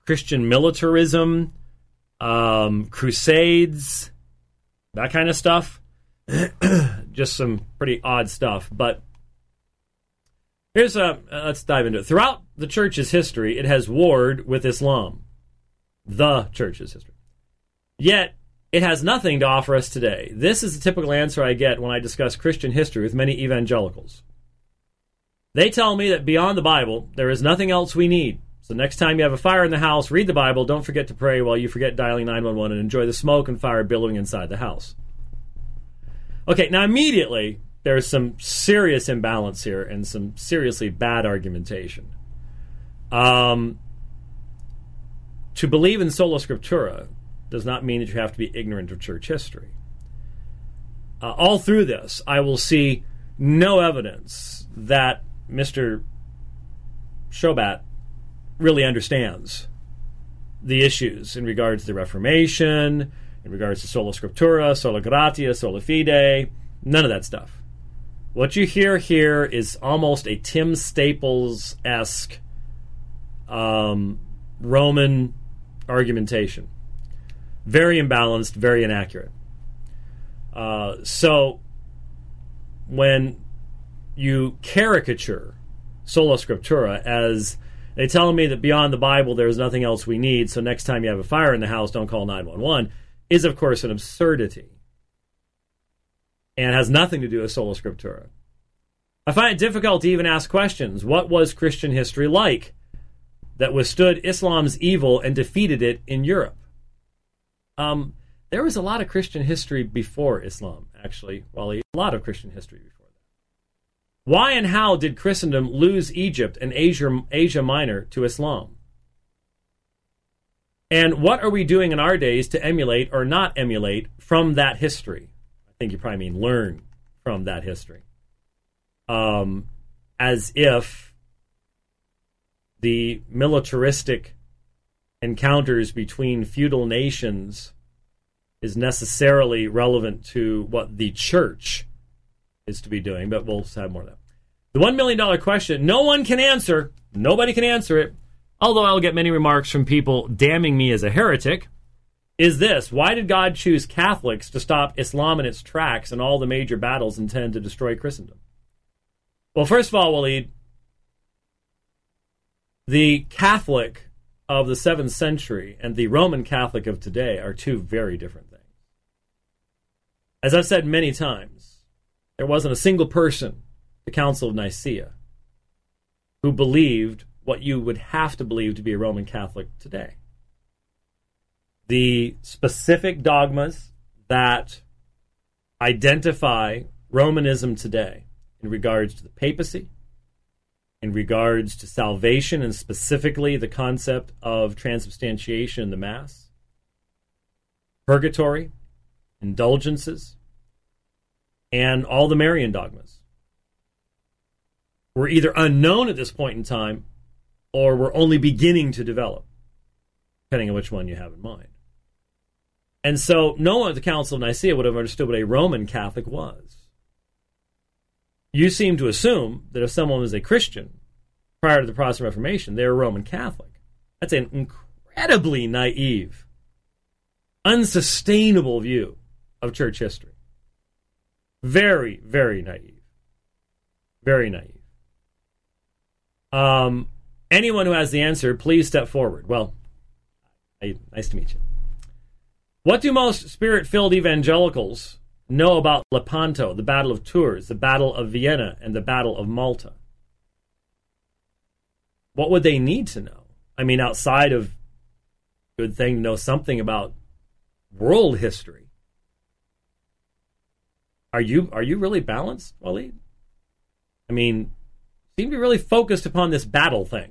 Christian militarism, um, crusades, that kind of stuff. Just some pretty odd stuff. But here's a, uh, let's dive into it. Throughout the church's history, it has warred with Islam. The church's history. Yet, it has nothing to offer us today. This is the typical answer I get when I discuss Christian history with many evangelicals. They tell me that beyond the Bible, there is nothing else we need. So next time you have a fire in the house, read the Bible, don't forget to pray while you forget dialing nine one one and enjoy the smoke and fire billowing inside the house. Okay, now immediately, there's some serious imbalance here and some seriously bad argumentation. Um, to believe in sola scriptura does not mean that you have to be ignorant of church history. Uh, all through this, I will see no evidence that Mister Shobat really understands the issues in regards to the Reformation, in regards to sola scriptura, sola gratia, sola fide, none of that stuff. What you hear here is almost a Tim Staples-esque um, Roman argumentation. Very imbalanced, very inaccurate. Uh, so, when you caricature sola scriptura as they tell me that beyond the Bible there's nothing else we need, so next time you have a fire in the house, don't call nine one one, is of course an absurdity and has nothing to do with sola scriptura. I find it difficult to even ask questions. What was Christian history like that withstood Islam's evil and defeated it in Europe? Um, there was a lot of Christian history before Islam, actually. Well, a lot of Christian history before that. Why and how did Christendom lose Egypt and Asia, Asia Minor to Islam? And what are we doing in our days to emulate or not emulate from that history? I think you probably mean learn from that history. Um, as if the militaristic encounters between feudal nations is necessarily relevant to what the church is to be doing, but we'll have more of that. The one million dollars question, no one can answer. Nobody can answer it, although I'll get many remarks from people damning me as a heretic, is this: why did God choose Catholics to stop Islam in its tracks in all the major battles intended to destroy Christendom? Well, first of all, Waleed, the Catholic of the seventh century and the Roman Catholic of today are two very different things. As I've said many times, there wasn't a single person at the Council of Nicaea who believed what you would have to believe to be a Roman Catholic today. The specific dogmas that identify Romanism today in regards to the papacy, in regards to salvation, and specifically the concept of transubstantiation in the Mass, purgatory, indulgences, and all the Marian dogmas, were either unknown at this point in time or were only beginning to develop, depending on which one you have in mind. And so no one at the Council of Nicaea would have understood what a Roman Catholic was. You seem to assume that if someone was a Christian prior to the Protestant Reformation, they were a Roman Catholic. That's an incredibly naive, unsustainable view of church history. Very, very naive. Very naive. Um, anyone who has the answer, please step forward. Well, I, nice to meet you. What do most spirit-filled evangelicals know about Lepanto, the Battle of Tours, the Battle of Vienna, and the Battle of Malta? What would they need to know? I mean, outside of good thing to know something about world history. Are you are you really balanced, Waleed? I mean, seem to be really focused upon this battle thing.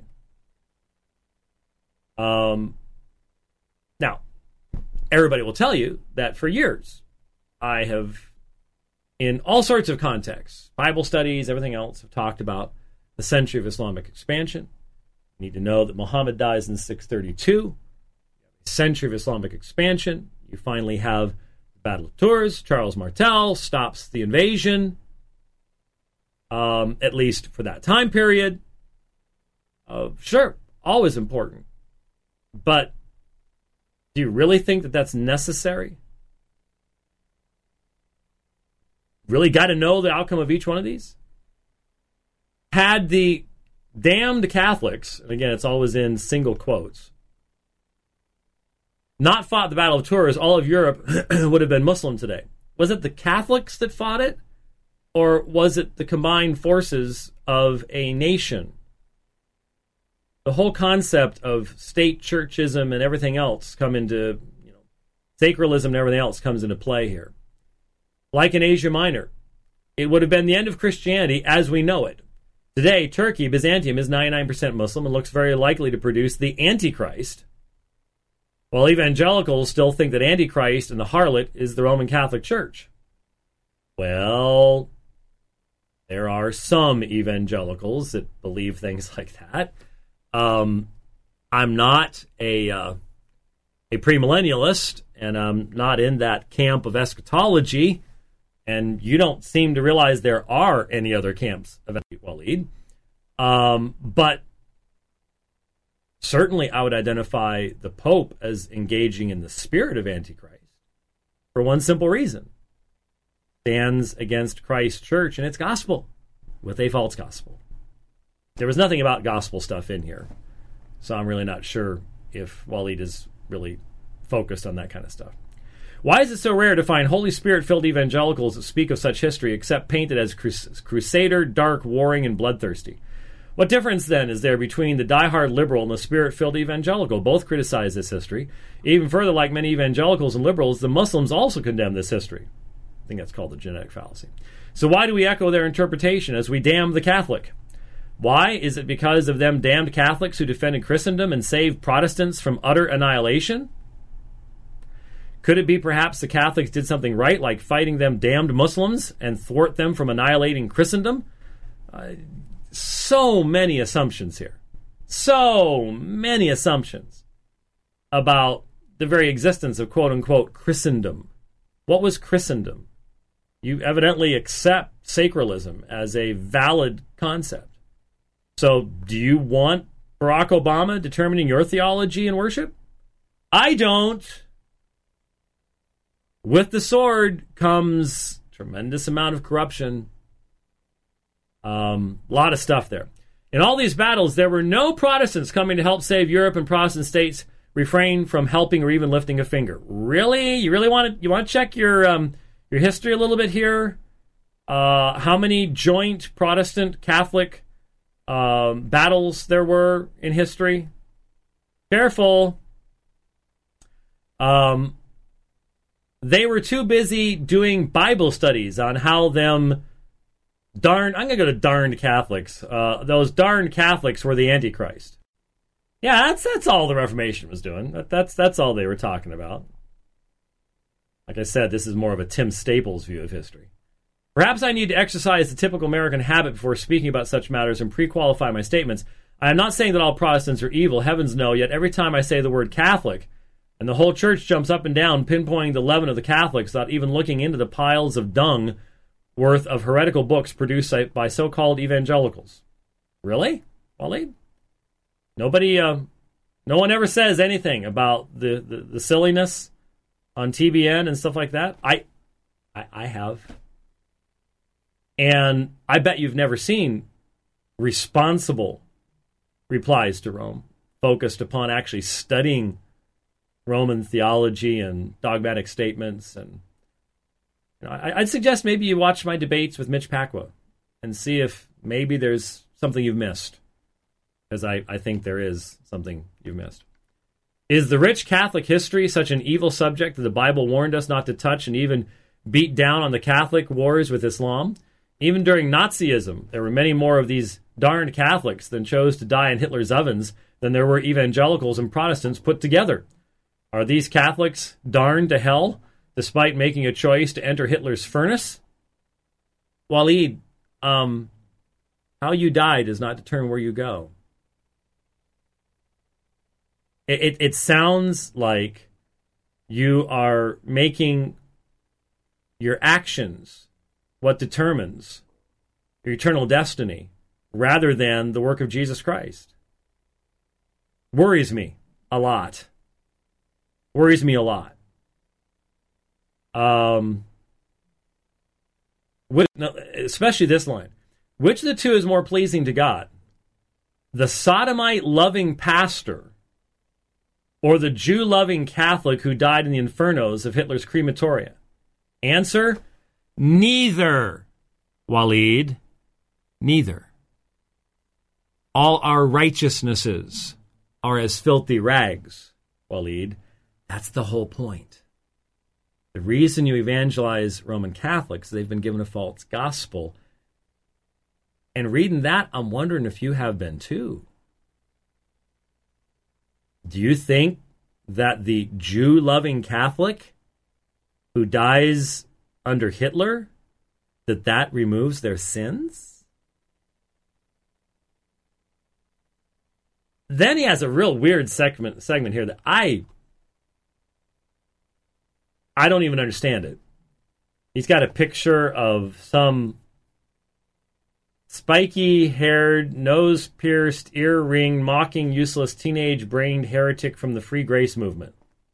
Um, now, everybody will tell you that for years, I have, in all sorts of contexts, Bible studies, everything else, have talked about the century of Islamic expansion. You need to know that Muhammad dies in six thirty-two. Century of Islamic expansion. You finally have the Battle of Tours. Charles Martel stops the invasion, um, at least for that time period. Uh, sure, always important. But do you really think that that's necessary? Really got to know the outcome of each one of these? Had the damned Catholics, and again, it's always in single quotes, not fought the Battle of Tours, all of Europe would have been Muslim today. Was it the Catholics that fought it? Or was it the combined forces of a nation? The whole concept of state churchism and everything else come into, you know, sacralism and everything else comes into play here. Like in Asia Minor, it would have been the end of Christianity as we know it. Today, Turkey, Byzantium, is ninety-nine percent Muslim and looks very likely to produce the Antichrist, while evangelicals still think that Antichrist and the harlot is the Roman Catholic Church. Well, there are some evangelicals that believe things like that. Um, I'm not a uh, a premillennialist, and I'm not in that camp of eschatology, and you don't seem to realize there are any other camps of Waleed. Um, but certainly I would identify the Pope as engaging in the spirit of Antichrist for one simple reason. Stands against Christ's church and its gospel with a false gospel. There was nothing about gospel stuff in here, so I'm really not sure if Waleed is really focused on that kind of stuff. Why is it so rare to find Holy Spirit-filled evangelicals that speak of such history except painted as crus- crusader, dark, warring, and bloodthirsty? What difference, then, is there between the diehard liberal and the spirit-filled evangelical? Both criticize this history. Even further, like many evangelicals and liberals, the Muslims also condemn this history. I think that's called the genetic fallacy. So why do we echo their interpretation as we damn the Catholic? Why? Is it because of them damned Catholics who defended Christendom and saved Protestants from utter annihilation? Could it be perhaps the Catholics did something right, like fighting them damned Muslims and thwart them from annihilating Christendom? Uh, so many assumptions here. So many assumptions about the very existence of quote-unquote Christendom. What was Christendom? You evidently accept sacralism as a valid concept. So do you want Barack Obama determining your theology and worship? I don't. With the sword comes tremendous amount of corruption. A um, lot of stuff there. In all these battles, there were no Protestants coming to help save Europe, and Protestant states refrained from helping or even lifting a finger. Really? You really want to you want to check your um, your history a little bit here? Uh, how many joint Protestant Catholic um, battles there were in history? Careful. Um, they were too busy doing Bible studies on how them darn, I'm going to go to darned Catholics. Uh, those darned Catholics were the Antichrist. Yeah, that's that's all the Reformation was doing. That, that's that's all they were talking about. Like I said, this is more of a Tim Staples view of history. Perhaps I need to exercise the typical American habit before speaking about such matters and pre-qualify my statements. I am not saying that all Protestants are evil, heavens no, yet every time I say the word Catholic, and the whole church jumps up and down, pinpointing the leaven of the Catholics without even looking into the piles of dung worth of heretical books produced by so-called evangelicals. Really? Waleed? Nobody, uh, no one ever says anything about the, the, the silliness on T B N and stuff like that. I, I, I have. And I bet you've never seen responsible replies to Rome focused upon actually studying Roman theology and dogmatic statements. And you know, I, I'd suggest maybe you watch my debates with Mitch Pacwa and see if maybe there's something you've missed. Because I, I think there is something you've missed. Is the rich Catholic history such an evil subject that the Bible warned us not to touch and even beat down on the Catholic wars with Islam? Even during Nazism, there were many more of these darned Catholics than chose to die in Hitler's ovens than there were evangelicals and Protestants put together. Are these Catholics darned to hell despite making a choice to enter Hitler's furnace? Waleed, um, how you die does not determine where you go. It, it, it sounds like you are making your actions what determines your eternal destiny rather than the work of Jesus Christ. Worries me. a lot. Worries me a lot. Um, which, no, especially this line. Which of the two is more pleasing to God? The sodomite-loving pastor or the Jew-loving Catholic who died in the infernos of Hitler's crematoria? Answer, neither, Waleed. Neither. All our righteousnesses are as filthy rags, Waleed. That's the whole point. The reason you evangelize Roman Catholics, they've been given a false gospel. And reading that, I'm wondering if you have been too. Do you think that the Jew-loving Catholic who dies under Hitler, that that removes their sins? Then he has a real weird segment segment here that I I don't even understand it. He's got a picture of some spiky-haired, nose-pierced, ear-ringed, mocking, useless, teenage-brained heretic from the Free Grace movement.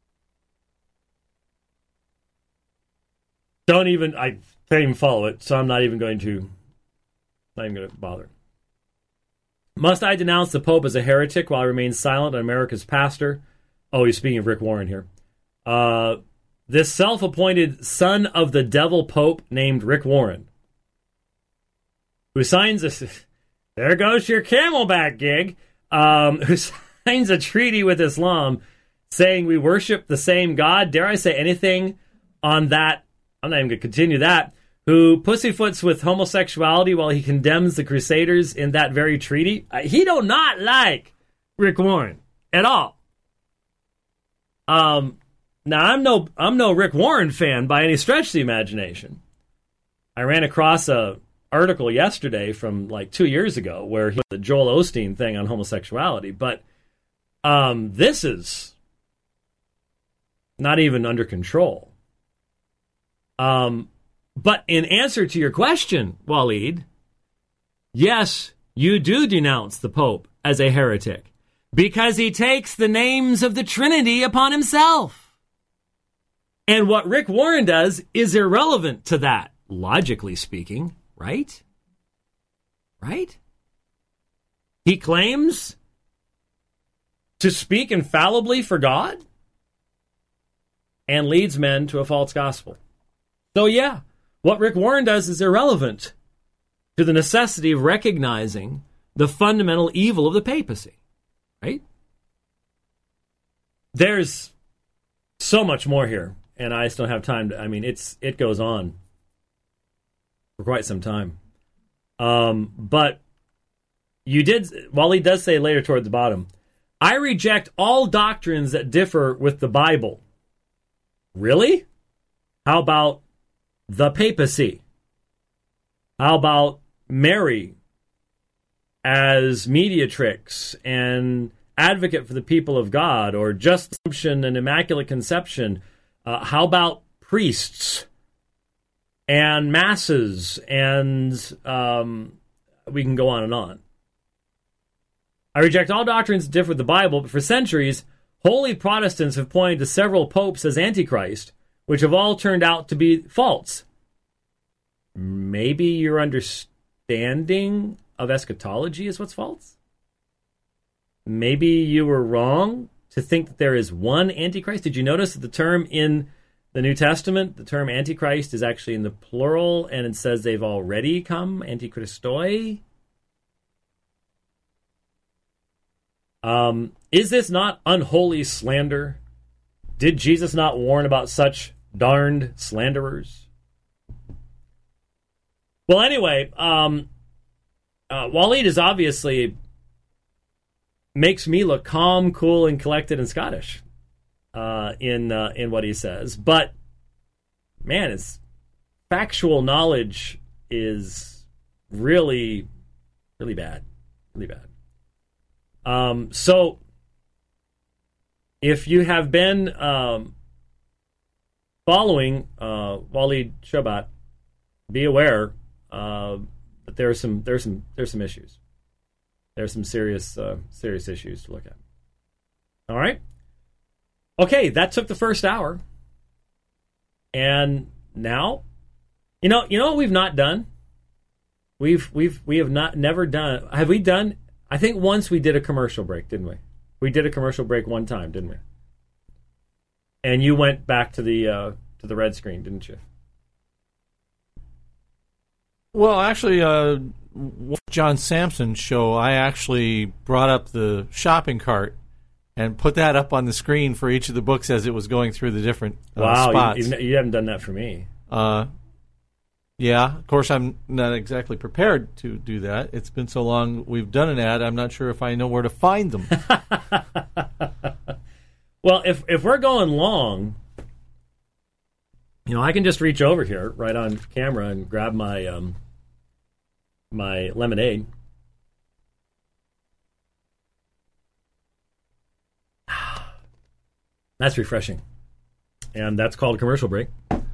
Don't even, I can't even follow it, so I'm not even going to, not even going to bother. Must I denounce the Pope as a heretic while I remain silent on America's pastor? Oh, he's speaking of Rick Warren here. Uh, this self-appointed son of the devil Pope named Rick Warren, who signs a, there goes your Camelback gig, um, who signs a treaty with Islam saying we worship the same God, dare I say anything on that, I'm not even going to continue that, who pussyfoots with homosexuality while he condemns the Crusaders in that very treaty. Uh, he do not like Rick Warren at all. Um, now, I'm no I'm no Rick Warren fan by any stretch of the imagination. I ran across a article yesterday from like two years ago where he the Joel Osteen thing on homosexuality, but um, this is not even under control. Um, but in answer to your question, Waleed, yes, you do denounce the Pope as a heretic because he takes the names of the Trinity upon himself. And what Rick Warren does is irrelevant to that, logically speaking, right? Right? He claims to speak infallibly for God and leads men to a false gospel. So yeah, what Rick Warren does is irrelevant to the necessity of recognizing the fundamental evil of the papacy, right? There's so much more here, and I just don't have time to, I mean, it's it goes on for quite some time. Um, but you did, Wally does say later toward the bottom, I reject all doctrines that differ with the Bible. Really? How about the papacy? How about Mary as mediatrix and advocate for the people of God, or just assumption and immaculate conception? Uh, how about priests and masses, and um, we can go on and on. I reject all doctrines that differ with the Bible, but for centuries, holy Protestants have pointed to several popes as Antichrist, which have all turned out to be false. Maybe your understanding of eschatology is what's false? Maybe you were wrong to think that there is one Antichrist. Did you notice that the term in the New Testament, the term Antichrist, is actually in the plural, and it says they've already come, Antichristoi? Um, is this not unholy slander? Did Jesus not warn about such darned slanderers? Well, anyway, um, uh, Waleed is obviously makes me look calm, cool, and collected and Scottish uh, in uh, in what he says. But, man, his factual knowledge is really, really bad. Really bad. Um, so, if you have been um, following uh, Waleed Shoebat, be aware uh, that there are some there's some there's some issues. There's some serious uh, serious issues to look at. All right. Okay, that took the first hour. And now, you know, you know what we've not done? We've we've we have not never done. Have we done? I think once we did a commercial break, didn't we? We did a commercial break one time, didn't we? And you went back to the uh, to the red screen, didn't you?
Well, actually, uh, John Sampson's show, I actually brought up the shopping cart and put that up on the screen for each of the books as it was going through the different uh,
wow,
spots.
You, you haven't done that for me.
Uh, yeah, of course, I'm not exactly prepared to do that. It's been so long we've done an ad, I'm not sure if I know where to find them.
Well, if if we're going long, you know, I can just reach over here right on camera and grab my um, my lemonade. That's refreshing. And that's called a commercial break.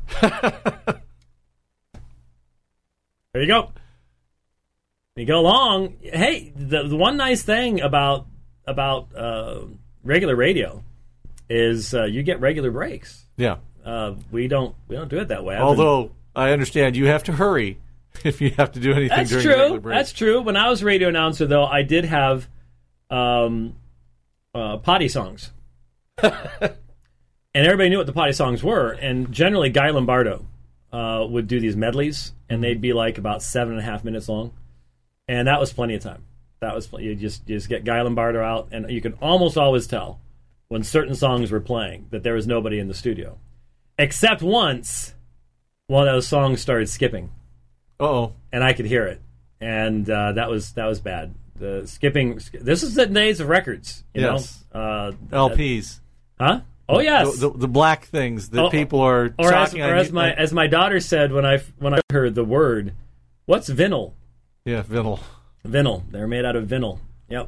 There you go. You go along. Hey, the, the one nice thing about about uh, regular radio is uh, you get regular breaks.
Yeah.
Uh, we don't we don't do it that way. I've
Although
been,
I understand you have to hurry if you have to do anything
that's
during
true.
the regular break.
That's true. When I was a radio announcer, though, I did have um, uh, potty songs, and everybody knew what the potty songs were. And generally, Guy Lombardo uh, would do these medleys, and they'd be like about seven and a half minutes long, and that was plenty of time. That was you just you just get Guy Lombardo out, and you could almost always tell when certain songs were playing that there was nobody in the studio. Except once, one of those songs started skipping.
Uh-oh.
And I could hear it. And uh, that was that was bad. The skipping, this is the days of records, you
yes.
know? Uh,
L Ps.
That, huh? Oh, yes.
The, the, the black things that
oh,
people are
or
talking
as, or
on.
as my, as my daughter said when I, when I heard the word, what's vinyl?
Yeah, vinyl.
Vinyl. They're made out of vinyl. Yep.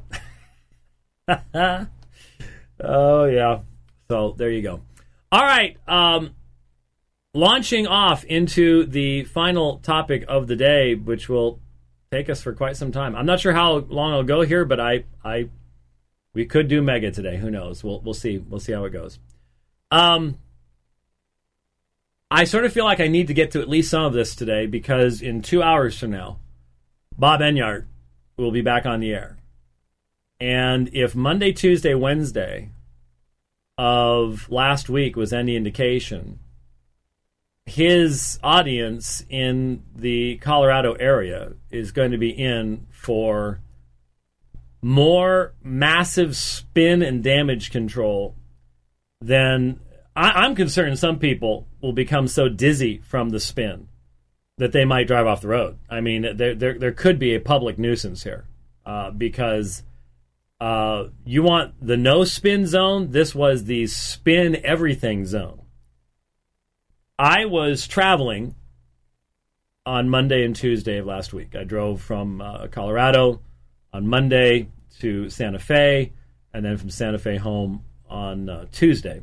Oh, yeah. So there you go. All right. Um, launching off into the final topic of the day, which will take us for quite some time. I'm not sure how long I'll go here, but I, I, we could do Mega today. Who knows? We'll, we'll see. We'll see how it goes. Um, I sort of feel like I need to get to at least some of this today because in two hours from now, Bob Enyart will be back on the air. And if Monday, Tuesday, Wednesday of last week was any indication, his audience in the Colorado area is going to be in for more massive spin and damage control than I, I'm concerned some people will become so dizzy from the spin that they might drive off the road. I mean, there there, there could be a public nuisance here uh, because uh, you want the no spin zone. This was the spin everything zone. I was traveling on Monday and Tuesday of last week. I drove from uh, Colorado on Monday to Santa Fe, and then from Santa Fe home on uh, Tuesday.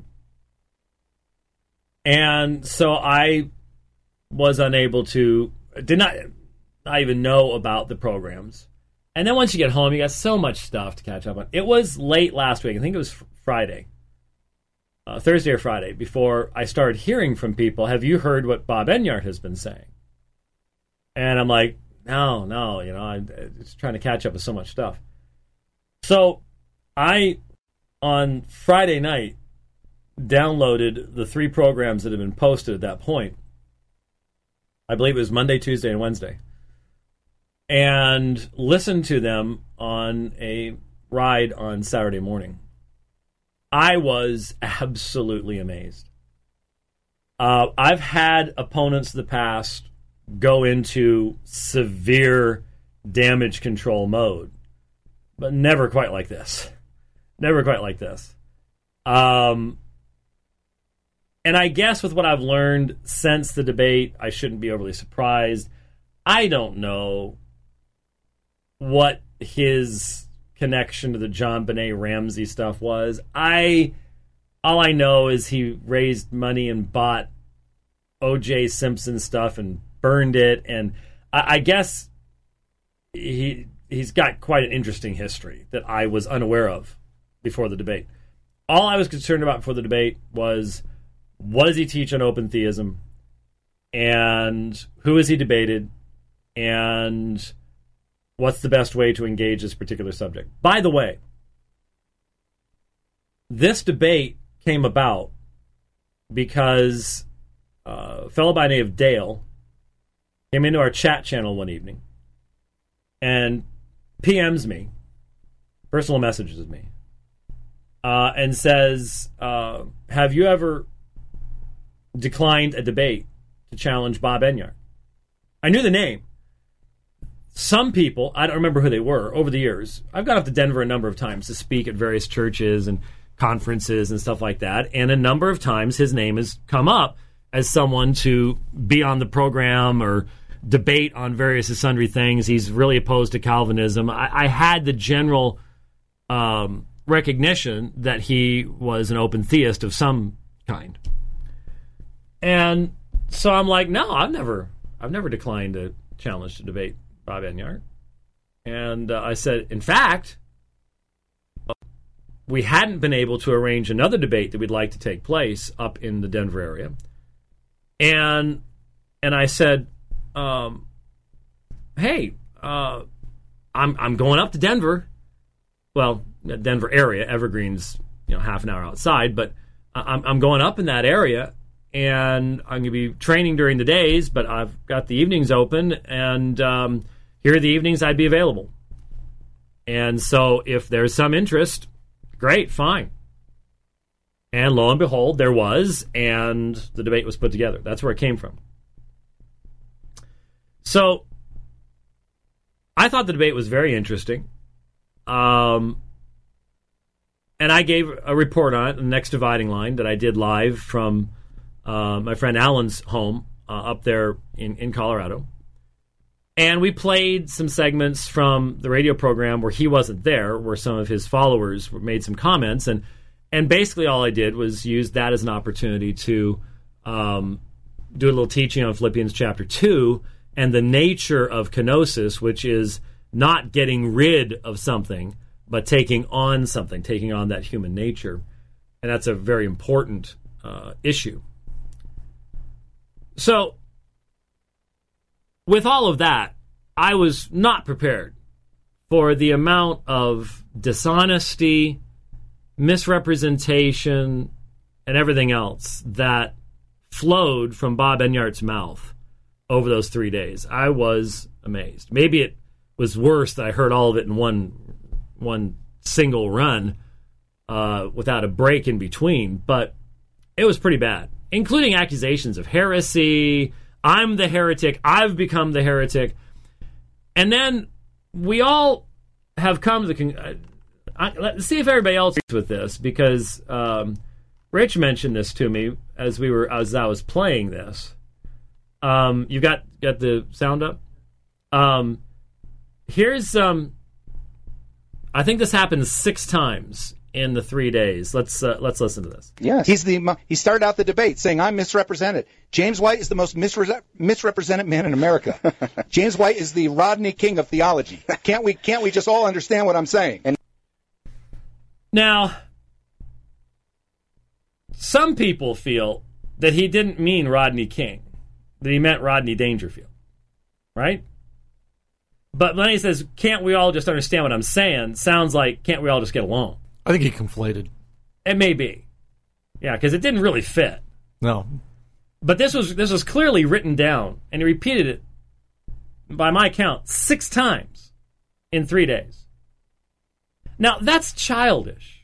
And so I was unable to, did not, not even know about the programs. And then once you get home, you got so much stuff to catch up on. It was late last week. I think it was Friday. Uh, Thursday or Friday, before I started hearing from people, have you heard what Bob Enyart has been saying? And I'm like, no, no, you know, I'm just trying to catch up with so much stuff. So I, on Friday night, downloaded the three programs that had been posted at that point. I believe it was Monday, Tuesday, and Wednesday. And listened to them on a ride on Saturday morning. I was absolutely amazed. Uh, I've had opponents in the past go into severe damage control mode, but never quite like this. Never quite like this. Um, and I guess with what I've learned since the debate, I shouldn't be overly surprised. I don't know what his connection to the John Benet Ramsey stuff was. I all I know is he raised money and bought O J Simpson stuff and burned it, and I, I guess he he's got quite an interesting history that I was unaware of before the debate. all I was concerned about for the debate was, what does he teach on open theism? And who is he debated? And what's the best way to engage this particular subject? By the way, this debate came about because uh, a fellow by the name of Dale came into our chat channel one evening and P Ms me, personal messages me, uh, and says, uh, have you ever declined a debate to challenge Bob Enyart? I knew the name. Some people, I don't remember who they were, over the years, I've gone up to Denver a number of times to speak at various churches and conferences and stuff like that, and a number of times his name has come up as someone to be on the program or debate on various and sundry things. He's really opposed to Calvinism. I, I had the general um, recognition that he was an open theist of some kind. And so I'm like, no, I've never, I've never declined a challenge to debate Bob Enyart. And uh, I said, in fact, we hadn't been able to arrange another debate that we'd like to take place up in the Denver area. And and I said, um, hey, uh, I'm I'm going up to Denver. Well, Denver area, Evergreen's, you know, half an hour outside, but I'm I'm going up in that area, and I'm going to be training during the days, but I've got the evenings open, and um, here are the evenings I'd be available. And so if there's some interest, great, fine. And lo and behold, there was, and the debate was put together. That's where it came from. So I thought the debate was very interesting. Um, and I gave a report on it, the Next Dividing Line, that I did live from uh, my friend Alan's home uh, up there in, in Colorado. And we played some segments from the radio program where he wasn't there, where some of his followers made some comments. And, and basically all I did was use that as an opportunity to um, do a little teaching on Philippians chapter two and the nature of kenosis, which is not getting rid of something, but taking on something, taking on that human nature. And that's a very important uh, issue. So, with all of that, I was not prepared for the amount of dishonesty, misrepresentation, and everything else that flowed from Bob Enyart's mouth over those three days. I was amazed. Maybe it was worse that I heard all of it in one one single run uh, without a break in between, but it was pretty bad, including accusations of heresy. I'm the heretic. I've become the heretic. And then we all have come to the con- I, let's see if everybody else agrees with this, because um, Rich mentioned this to me as we were as I was playing this. Um, you got got the sound up? Um, here's um, I think this happened six times in the three days. Let's uh, let's listen to this.
Yes, he's the he started out the debate saying, "I'm misrepresented. James White is the most misre- misrepresented man in America. James White is the Rodney King of theology. Can't we can't we just all understand what I'm saying?" And
now, some people feel that he didn't mean Rodney King, that he meant Rodney Dangerfield, right? But when he says, "Can't we all just understand what I'm saying?" sounds like, can't we all just get along?
I think he conflated.
It may be. Yeah, because it didn't really fit.
No.
But this was this was clearly written down, and he repeated it, by my count, six times in three days. Now, that's childish.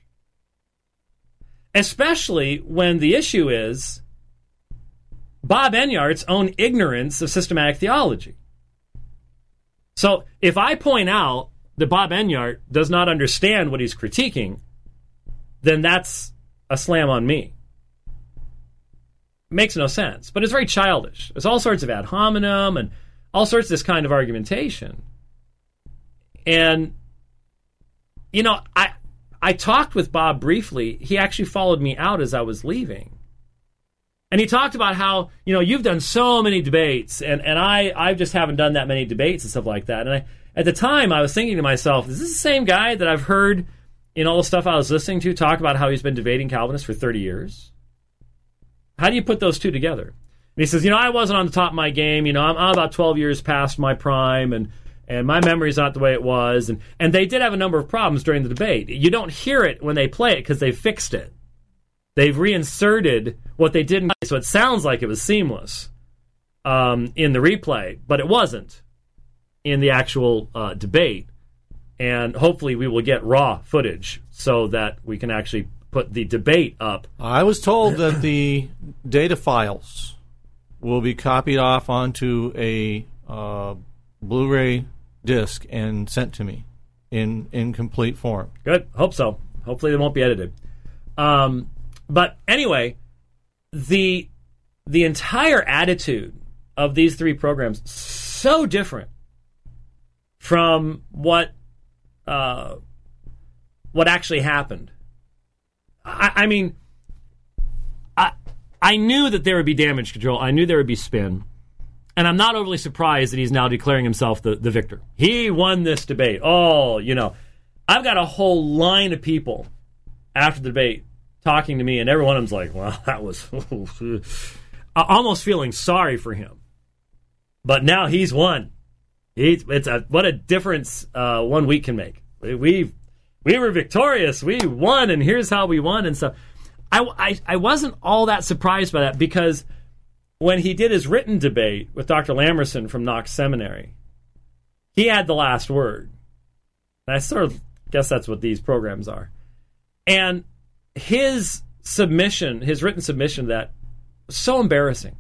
Especially when the issue is Bob Enyart's own ignorance of systematic theology. So, if I point out that Bob Enyart does not understand what he's critiquing, then that's a slam on me. It makes no sense. But it's very childish. There's all sorts of ad hominem and all sorts of this kind of argumentation. And, you know, I I talked with Bob briefly. He actually followed me out as I was leaving. And he talked about how, you know, you've done so many debates, and, and I, I just haven't done that many debates and stuff like that. And I, at the time, I was thinking to myself, is this the same guy that I've heard in all the stuff I was listening to talk about how he's been debating Calvinists for thirty years? How do you put those two together? And he says, you know, I wasn't on the top of my game. You know, I'm, I'm about twelve years past my prime, and and my memory's not the way it was. And, and they did have a number of problems during the debate. You don't hear it when they play it because they fixed it. They've reinserted what they didn't, so it sounds like it was seamless um, in the replay, but it wasn't in the actual uh, debate. And hopefully we will get raw footage so that we can actually put the debate up.
I was told that the data files will be copied off onto a uh, Blu-ray disc and sent to me in, in complete form.
Good. Hope so. Hopefully they won't be edited. Um, but anyway, the the entire attitude of these three programs so different from what uh, what actually happened. I, I mean, I I knew that there would be damage control. I knew there would be spin. And I'm not overly surprised that he's now declaring himself the, the victor. He won this debate. Oh, you know, I've got a whole line of people after the debate talking to me, and every one of them's like, well, that was almost feeling sorry for him. But now he's won. He's, it's a, what a difference uh, one week can make. We we were victorious. We won, and here's how we won and stuff. I, I, I wasn't all that surprised by that because when he did his written debate with Doctor Lamerson from Knox Seminary, he had the last word. And I sort of guess that's what these programs are. And his submission, his written submission to that, was so embarrassing.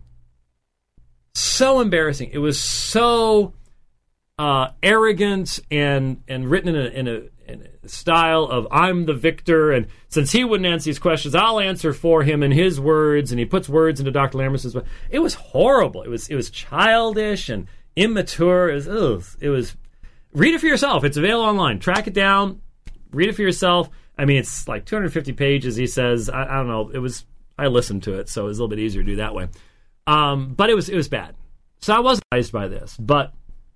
So embarrassing. It was so uh, arrogant and and written in a, in a in a style of I'm the victor, and since he wouldn't answer these questions, I'll answer for him in his words, and he puts words into Doctor Lamerson's. It was horrible. It was it was childish and immature. It was ugh, it was. Read it for yourself. It's available online. Track it down. Read it for yourself. I mean, it's like two hundred fifty pages. He says, I, I don't know. It was. I listened to it, so it was a little bit easier to do that way. Um, but it was it was bad. So I wasn't surprised by this. But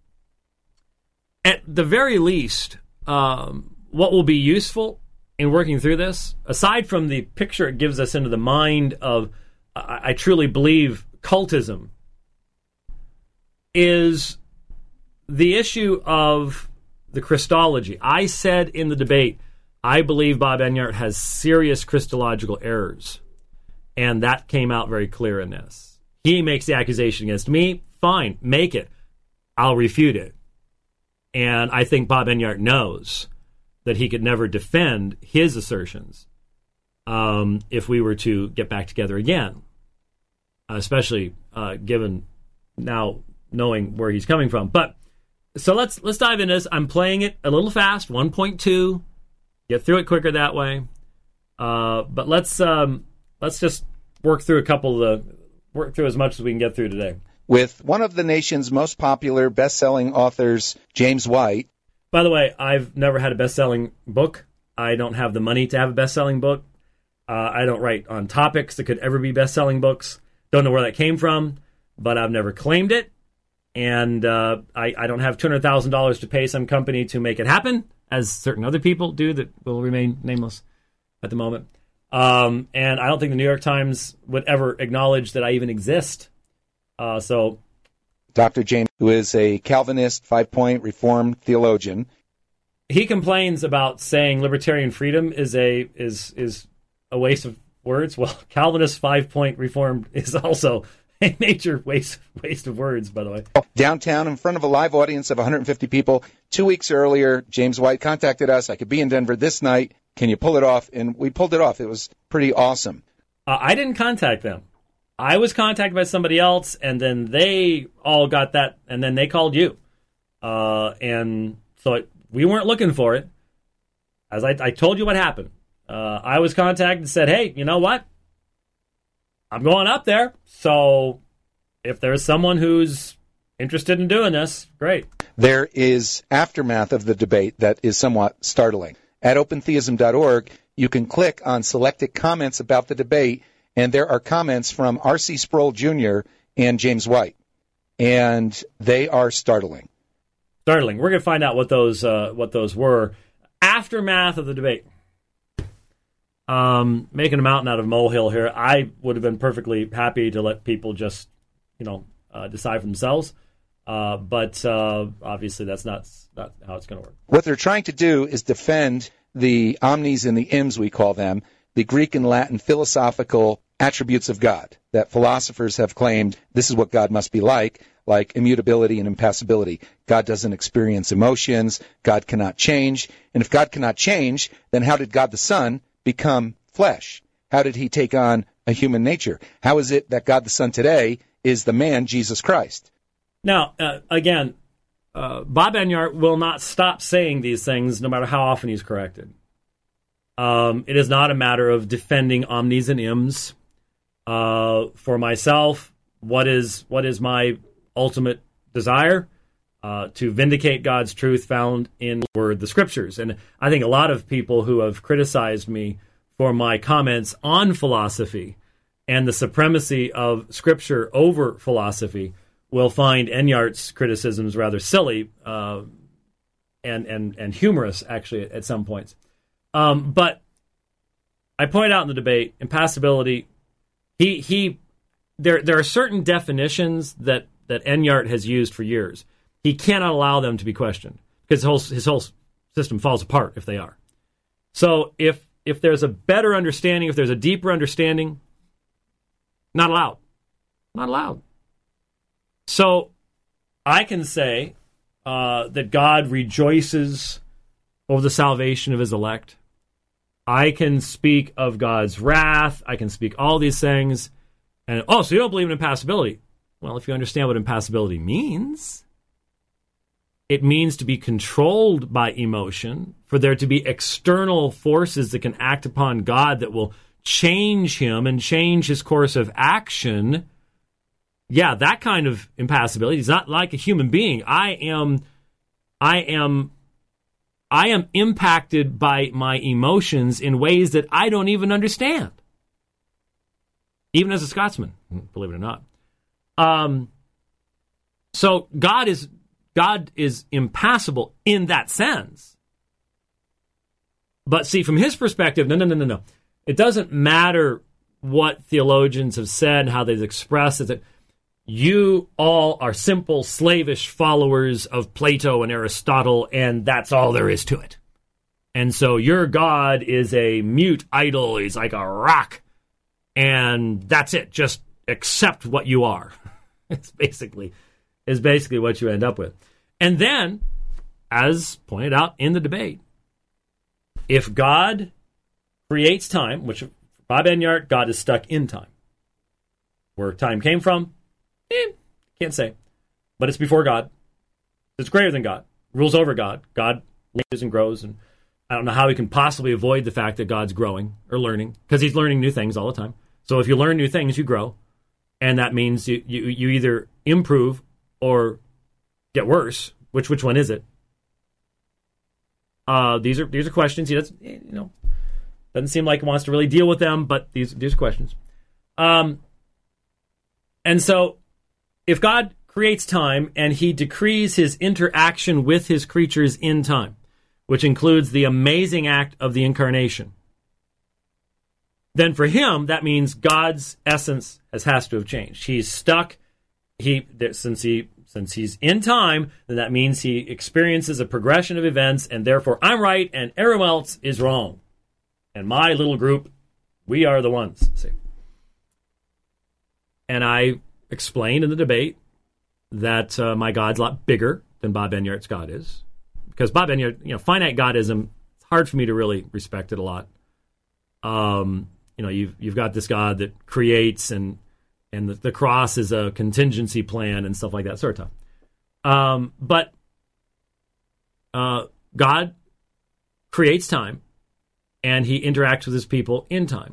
at the very least, um, what will be useful in working through this, aside from the picture it gives us into the mind of, I, I truly believe, cultism, is the issue of the Christology. I said in the debate, I believe Bob Enyart has serious Christological errors. And that came out very clear in this. He makes the accusation against me. Fine, make it. I'll refute it. And I think Bob Enyart knows that he could never defend his assertions um, if we were to get back together again, uh, especially uh, given now knowing where he's coming from. But so let's let's dive into this. I'm playing it a little fast, one point two. Get through it quicker that way. Uh, but let's um, let's just work through a couple of the work through as much as we can get through today.
With one of the nation's most popular best-selling authors, James White.
By the way, I've never had a best-selling book. I don't have the money to have a best-selling book. Uh, I don't write on topics that could ever be best-selling books. Don't know where that came from, but I've never claimed it. And uh, I, I don't have two hundred thousand dollars to pay some company to make it happen, as certain other people do that will remain nameless at the moment. Um, and I don't think the New York Times would ever acknowledge that I even exist. Uh, so,
Doctor James, who is a Calvinist, five-point Reformed theologian,
he complains about saying libertarian freedom is a is is a waste of words. Well, Calvinist, five-point Reformed is also a major waste waste of words, by the way.
Downtown, in front of a live audience of one hundred fifty people, two weeks earlier, James White contacted us. I could be in Denver this night. Can you pull it off? And we pulled it off. It was pretty awesome.
Uh, I didn't contact them. I was contacted by somebody else, and then they all got that, and then they called you. Uh, and so it, we weren't looking for it. As I, I told you what happened. Uh, I was contacted and said, hey, you know what? I'm going up there, so if there's someone who's interested in doing this, great.
There is aftermath of the debate that is somewhat startling. At open theism dot org, you can click on selected comments about the debate, and there are comments from R C Sproul Junior and James White, and they are startling.
Startling. We're going to find out what those uh, what those were. Aftermath of the debate. um, making a mountain out of a molehill here. I would have been perfectly happy to let people just, you know, uh, decide for themselves. Uh, but uh, obviously that's not, not how it's going to work.
What they're trying to do is defend the omnis and the ims, we call them, the Greek and Latin philosophical attributes of God that philosophers have claimed this is what God must be like, like immutability and impassibility. God doesn't experience emotions. God cannot change. And if God cannot change, then how did God the Son become flesh? How did he take on a human nature? How is it that God the Son today is the man, Jesus Christ?
Now, uh, again, uh, Bob Enyart will not stop saying these things no matter how often he's corrected. Um, it is not a matter of defending omnis and ims. Uh, for myself, what is what is my ultimate desire? Uh, to vindicate God's truth found in the Word, the Scriptures. And I think a lot of people who have criticized me for my comments on philosophy and the supremacy of Scripture over philosophy will find Enyart's criticisms rather silly uh, and, and, and humorous, actually, at, at some points. Um, but I point out in the debate, impassibility, he he, there there are certain definitions that, that Enyart has used for years. He cannot allow them to be questioned because his whole, his whole system falls apart if they are. So if if there's a better understanding, if there's a deeper understanding, not allowed. Not allowed. So I can say uh, that God rejoices over the salvation of his elect. I can speak of God's wrath. I can speak all these things. And, oh, so you don't believe in impassibility. Well, if you understand what impassibility means, it means to be controlled by emotion, for there to be external forces that can act upon God that will change him and change his course of action. Yeah, that kind of impassibility. He's not like a human being. I am, I am, I am impacted by my emotions in ways that I don't even understand. Even as a Scotsman, believe it or not. Um, so God is God is impassible in that sense. But see, from his perspective, no, no, no, no, no. It doesn't matter what theologians have said and how they've expressed it. That you all are simple, slavish followers of Plato and Aristotle, and that's all there is to it. And so your God is a mute idol. He's like a rock. And that's it. Just accept what you are. It's basically, is basically what you end up with. And then, as pointed out in the debate, if God creates time, which Bob Enyart, God is stuck in time. Where time came from, eh, can't say. But it's before God. It's greater than God. Rules over God. God lives and grows, and I don't know how we can possibly avoid the fact that God's growing or learning, because he's learning new things all the time. So if you learn new things, you grow. And that means you, you, you either improve or get worse. Which which one is it? Uh, these are these are questions. He doesn't, you know, doesn't seem like he wants to really deal with them, but these these are questions. Um, and so, if God creates time and he decrees his interaction with his creatures in time, which includes the amazing act of the incarnation, then for him, that means God's essence has, has to have changed. He's stuck. He since he since he's in time, then that means he experiences a progression of events, and therefore I'm right and everyone else is wrong. And my little group, we are the ones. See? And I explained in the debate that uh, my God's a lot bigger than Bob Enyart's God is, because Bob Enyart, you know, finite Godism, it's hard for me to really respect it a lot. Um. You know, you've you've got this God that creates, and and the, the cross is a contingency plan and stuff like that sort of time. Um, but uh, God creates time, and he interacts with his people in time.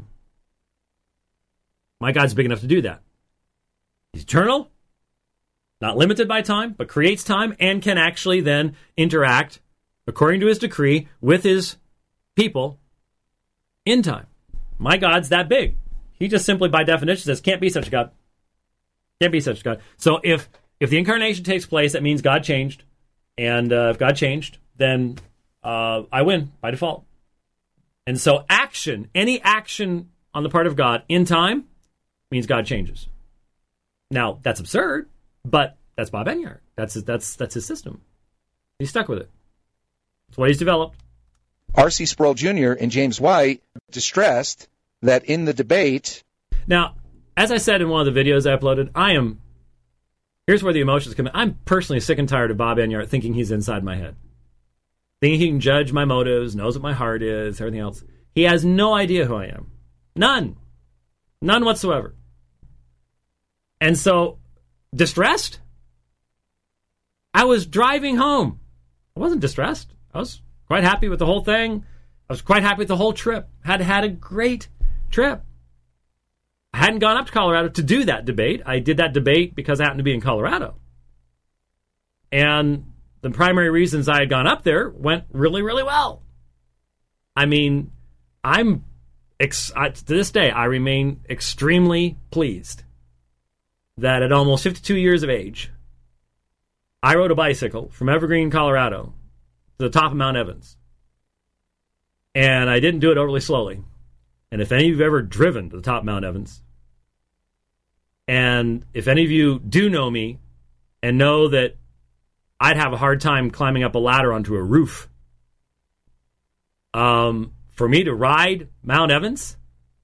My God's big enough to do that. He's eternal, not limited by time, but creates time and can actually then interact, according to his decree, with his people in time. My God's that big. He just simply, by definition, says, can't be such a God. Can't be such a God. So if if the incarnation takes place, that means God changed. And uh, if God changed, then uh, I win by default. And so action, any action on the part of God in time means God changes. Now, that's absurd, but that's Bob Enyart. That's his, that's that's his system. He's stuck with it. That's what he's developed.
R C Sproul Junior and James White distressed that in the debate...
Now, as I said in one of the videos I uploaded, I am... Here's where the emotions come in. I'm personally sick and tired of Bob Enyart thinking he's inside my head. Thinking he can judge my motives, knows what my heart is, everything else. He has no idea who I am. None. None whatsoever. And so, distressed? I was driving home. I wasn't distressed. I was quite happy with the whole thing. I was quite happy with the whole trip. Had had a great trip. I hadn't gone up to Colorado to do that debate. I did that debate because I happened to be in Colorado. And the primary reasons I had gone up there went really, really well. I mean, I'm, ex- I, to this day, I remain extremely pleased that at almost fifty-two years of age, I rode a bicycle from Evergreen, Colorado, to the top of Mount Evans. And I didn't do it overly slowly. And if any of you have ever driven to the top of Mount Evans, and if any of you do know me and know that I'd have a hard time climbing up a ladder onto a roof, um, for me to ride Mount Evans,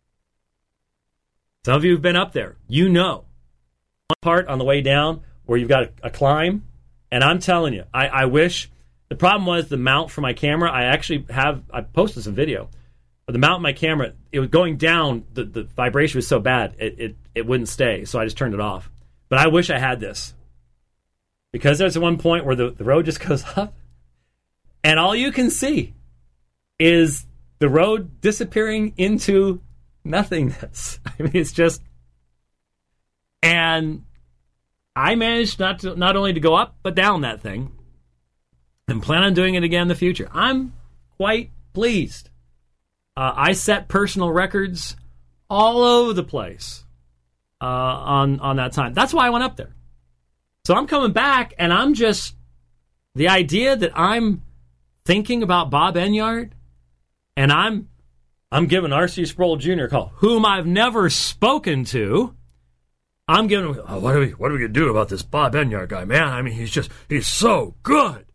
some of you have been up there. You know. One part on the way down where you've got a, a climb, and I'm telling you, I, I wish... The problem was the mount for my camera. I actually have... I posted some video. But the mount of my camera, it was going down. The, the vibration was so bad, it, it, it wouldn't stay. So I just turned it off. But I wish I had this. Because there's one point where the, the road just goes up. And all you can see is the road disappearing into nothingness. I mean, it's just... And I managed not to, not only to go up, but down that thing. And plan on doing it again in the future. I'm quite pleased. Uh, I set personal records all over the place uh, on, on that time. That's why I went up there. So I'm coming back, and I'm just... The idea that I'm thinking about Bob Enyart, and I'm I'm giving R C Sproul Junior a call, whom I've never spoken to. I'm giving him, oh, what are we what are we gonna do about this Bob Enyart guy, man? I mean, he's just he's so good.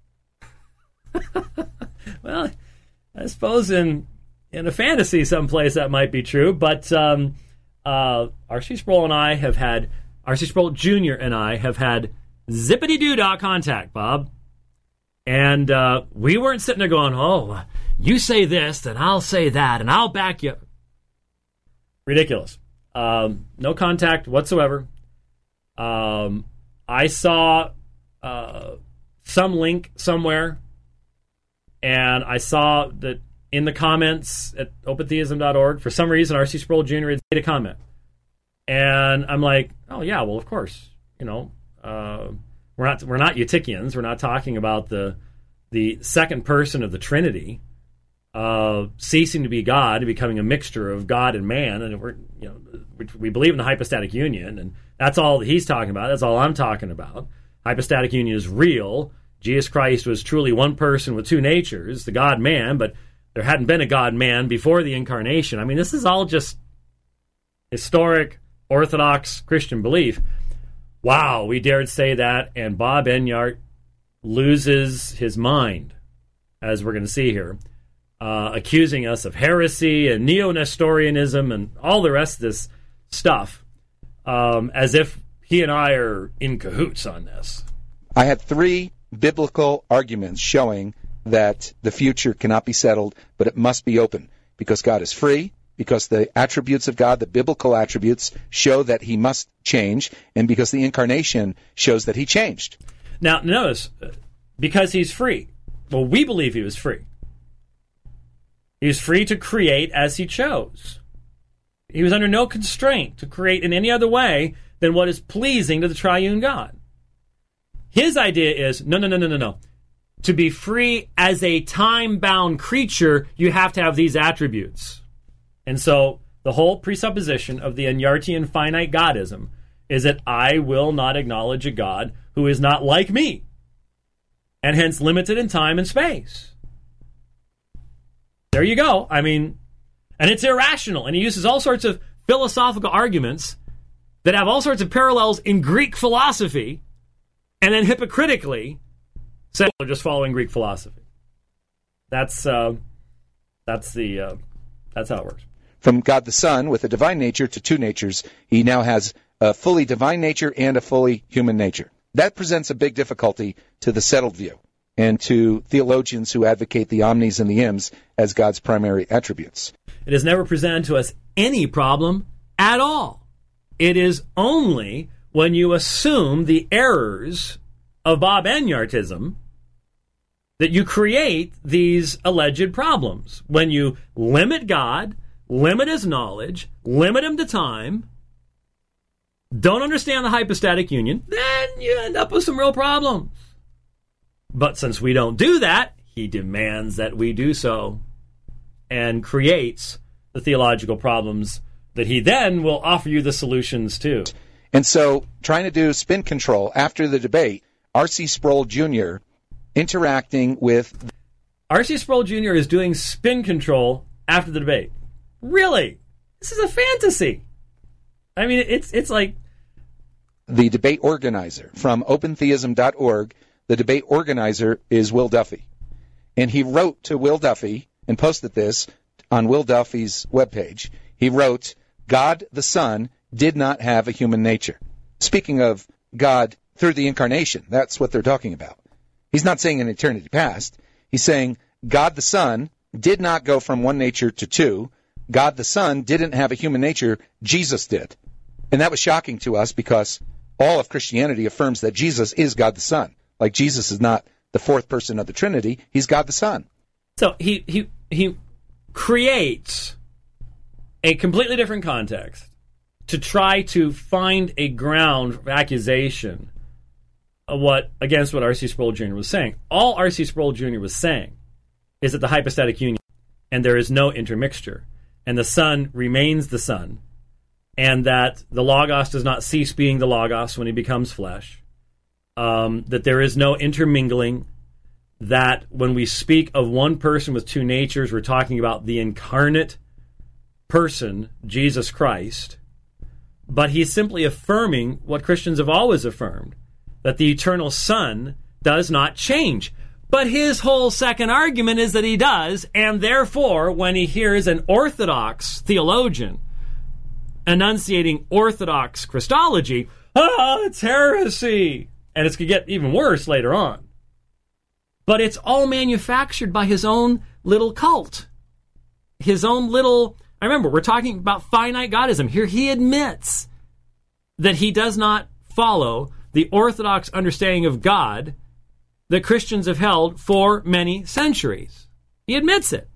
Well, I suppose in in a fantasy someplace that might be true, but um, uh, R C Sproul and I have had R C Sproul Junior and I have had zippity doo dah contact, Bob, and uh, we weren't sitting there going, "Oh, you say this, then I'll say that, and I'll back you." Ridiculous. Um, no contact whatsoever. Um, I saw uh, some link somewhere, and I saw that in the comments at open theism dot org, for some reason, R C Sproul Junior had made a comment. And I'm like, oh, yeah, well, of course. You know, uh, we're not we're not Eutychians. We're not talking about the the second person of the Trinity uh, ceasing to be God and becoming a mixture of God and man. And we're, you know, we, we believe in the hypostatic union, and that's all that he's talking about. That's all I'm talking about. Hypostatic union is real. Jesus Christ was truly one person with two natures, the God-man, but there hadn't been a God-man before the incarnation. I mean, this is all just historic, Orthodox Christian belief. Wow, we dared say that, and Bob Enyart loses his mind, as we're going to see here, uh, accusing us of heresy and neo-Nestorianism and all the rest of this stuff, um, as if he and I are in cahoots on this.
I had three biblical arguments showing that the future cannot be settled, but it must be open, because God is free, because the attributes of God, the biblical attributes, show that he must change, and because the incarnation shows that he changed.
Now, notice, because he's free. Well, we believe he was free. He was free to create as he chose. He was under no constraint to create in any other way than what is pleasing to the triune God. His idea is, no, no, no, no, no, no. To be free as a time-bound creature, you have to have these attributes. And so the whole presupposition of the Enyartian finite godism is that I will not acknowledge a God who is not like me, and hence limited in time and space. There you go. I mean, and it's irrational. And he uses all sorts of philosophical arguments that have all sorts of parallels in Greek philosophy, and then hypocritically say they're just following Greek philosophy. That's uh, that's the uh, that's how it works.
From God the Son with a divine nature to two natures, he now has a fully divine nature and a fully human nature. That presents a big difficulty to the settled view and to theologians who advocate the omnis and the ims as God's primary attributes.
It has never presented to us any problem at all. It is only when you assume the errors of Bob Enyartism that you create these alleged problems. When you limit God, limit his knowledge, limit him to time, don't understand the hypostatic union, then you end up with some real problems. But since we don't do that, he demands that we do so and creates the theological problems that he then will offer you the solutions to.
And so, trying to do spin control after the debate, R C Sproul Junior interacting with...
R C Sproul Junior is doing spin control after the debate. Really? This is a fantasy. I mean, it's it's like...
The debate organizer from open theism dot org, the debate organizer is Will Duffy. And he wrote to Will Duffy and posted this on Will Duffy's webpage. He wrote, God the Son did not have a human nature. Speaking of God through the incarnation, that's what they're talking about. He's not saying in eternity past. He's saying God the Son did not go from one nature to two. God the Son didn't have a human nature. Jesus did. And that was shocking to us because all of Christianity affirms that Jesus is God the Son. Like Jesus is not the fourth person of the Trinity. He's God the Son.
So he he he creates a completely different context to try to find a ground of accusation of what against what R C Sproul Junior was saying. All R C Sproul Junior was saying is that the hypostatic union and there is no intermixture, and the Son remains the Son, and that the Logos does not cease being the Logos when he becomes flesh, um, that there is no intermingling, that when we speak of one person with two natures, we're talking about the incarnate person, Jesus Christ, but he's simply affirming what Christians have always affirmed, that the eternal Son does not change. But his whole second argument is that he does, and therefore, when he hears an Orthodox theologian enunciating Orthodox Christology, ah, it's heresy! And it's going to get even worse later on. But it's all manufactured by his own little cult. His own little... I remember, we're talking about finite Godism. Here he admits that he does not follow the Orthodox understanding of God that Christians have held for many centuries. He admits it.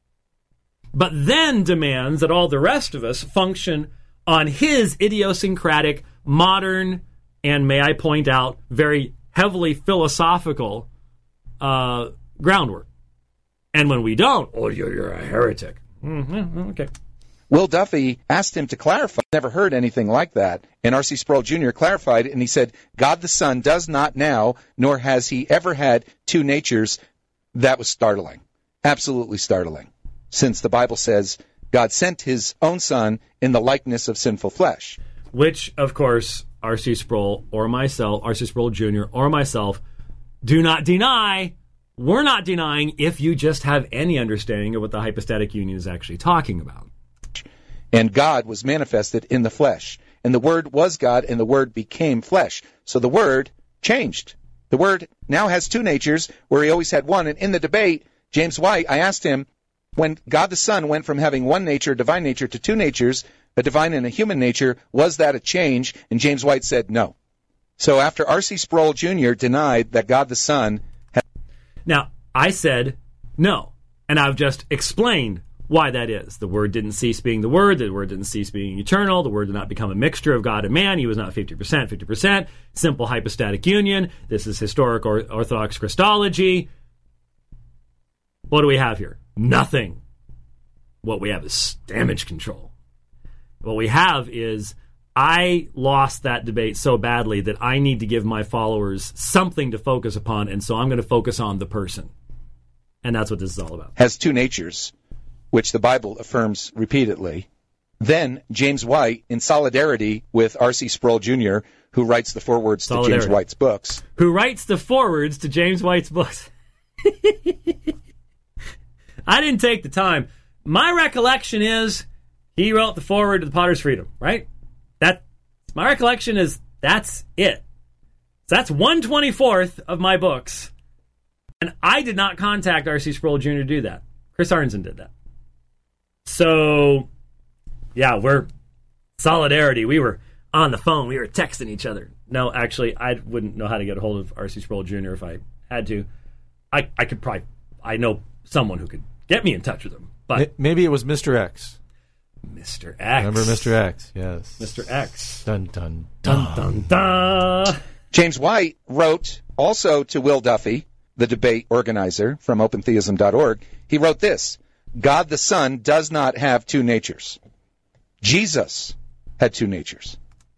But then demands that all the rest of us function on his idiosyncratic, modern, and may I point out, very heavily philosophical uh, groundwork. And when we don't, oh, you're, you're a heretic. Mm-hmm. Okay.
Will Duffy asked him to clarify. Never heard anything like that. And R C Sproul Junior clarified, and he said, God the Son does not now, nor has he ever had two natures. That was startling. Absolutely startling. Since the Bible says God sent his own Son in the likeness of sinful flesh.
Which, of course, R C Sproul or myself, R C Sproul Junior or myself, do not deny. We're not denying if you just have any understanding of what the hypostatic union is actually talking about.
And God was manifested in the flesh. And the Word was God, and the Word became flesh. So the Word changed. The Word now has two natures, where he always had one. And in the debate, James White, I asked him, when God the Son went from having one nature, divine nature, to two natures, a divine and a human nature, was that a change? And James White said no. So after R C Sproul Junior denied that God the Son had...
Now, I said no. And I've just explained why that is. The Word didn't cease being the Word. The Word didn't cease being eternal. The Word did not become a mixture of God and man. He was not fifty percent, fifty percent. Simple hypostatic union. This is historic or Orthodox Christology. What do we have here? Nothing. What we have is damage control. What we have is I lost that debate so badly that I need to give my followers something to focus upon, and so I'm going to focus on the person. And that's what this is all about.
Has two natures. which the Bible affirms repeatedly. Then James White, in solidarity with R C Sproul Junior, who writes the forewords to James White's books.
Who writes the forewords to James White's books. I didn't take the time. My recollection is he wrote the foreword to the Potter's Freedom, right? That my recollection is that's it. So that's one twenty-fourth of my books. And I did not contact R C Sproul Junior to do that. Chris Arnzen did that. So, yeah, we're solidarity. We were on the phone. We were texting each other. No, actually, I wouldn't know how to get a hold of R C Sproul Junior if I had to. I, I could probably, I know someone who could get me in touch with him. But
maybe it was Mister X.
Mister X.
Remember Mister X? Yes.
Mister X.
Dun, dun, dun.
Dun, dun, dun.
James White wrote also to Will Duffy, the debate organizer from open theism dot org. He wrote this: God the Son does not have two natures. Jesus had two natures.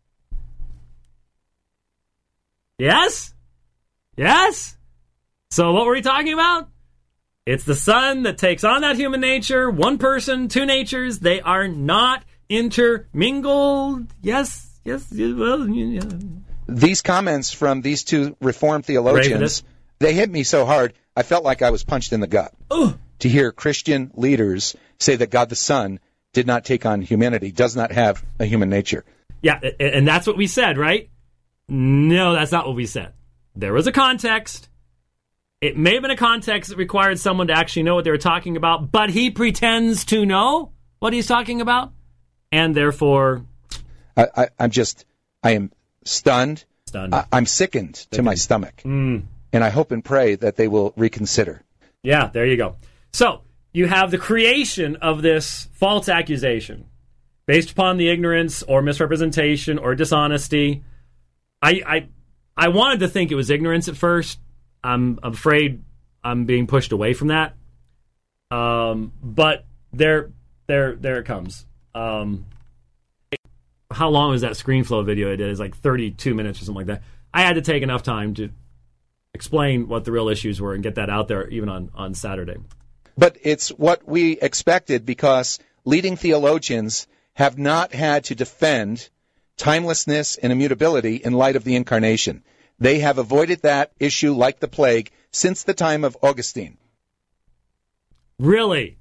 Yes? Yes? So what were we talking about? It's the Son that takes on that human nature. One person, two natures. They are not intermingled. Yes, yes, well, yeah.
These comments from these two Reformed theologians, they hit me so hard, I felt like I was punched in the gut.
Ooh.
To hear Christian leaders say that God the Son did not take on humanity, does not have a human nature.
Yeah, and that's what we said, right? No, that's not what we said. There was a context. It may have been a context that required someone to actually know what they were talking about, but he pretends to know what he's talking about, and therefore...
I, I, I'm just, I am stunned.
Stunned.
I, I'm sickened, sickened to my stomach.
Mm.
And I hope and pray that they will reconsider.
Yeah, there you go. So, you have the creation of this false accusation based upon the ignorance or misrepresentation or dishonesty. I, I, I wanted to think it was ignorance at first. I'm afraid I'm being pushed away from that. Um, but there, there, there it comes. Um, how long is that ScreenFlow video I did? It's like thirty-two minutes or something like that. I had to take enough time to explain what the real issues were and get that out there even on, on Saturday.
But it's what we expected because leading theologians have not had to defend timelessness and immutability in light of the incarnation. They have avoided that issue like the plague since the time of Augustine.
Really?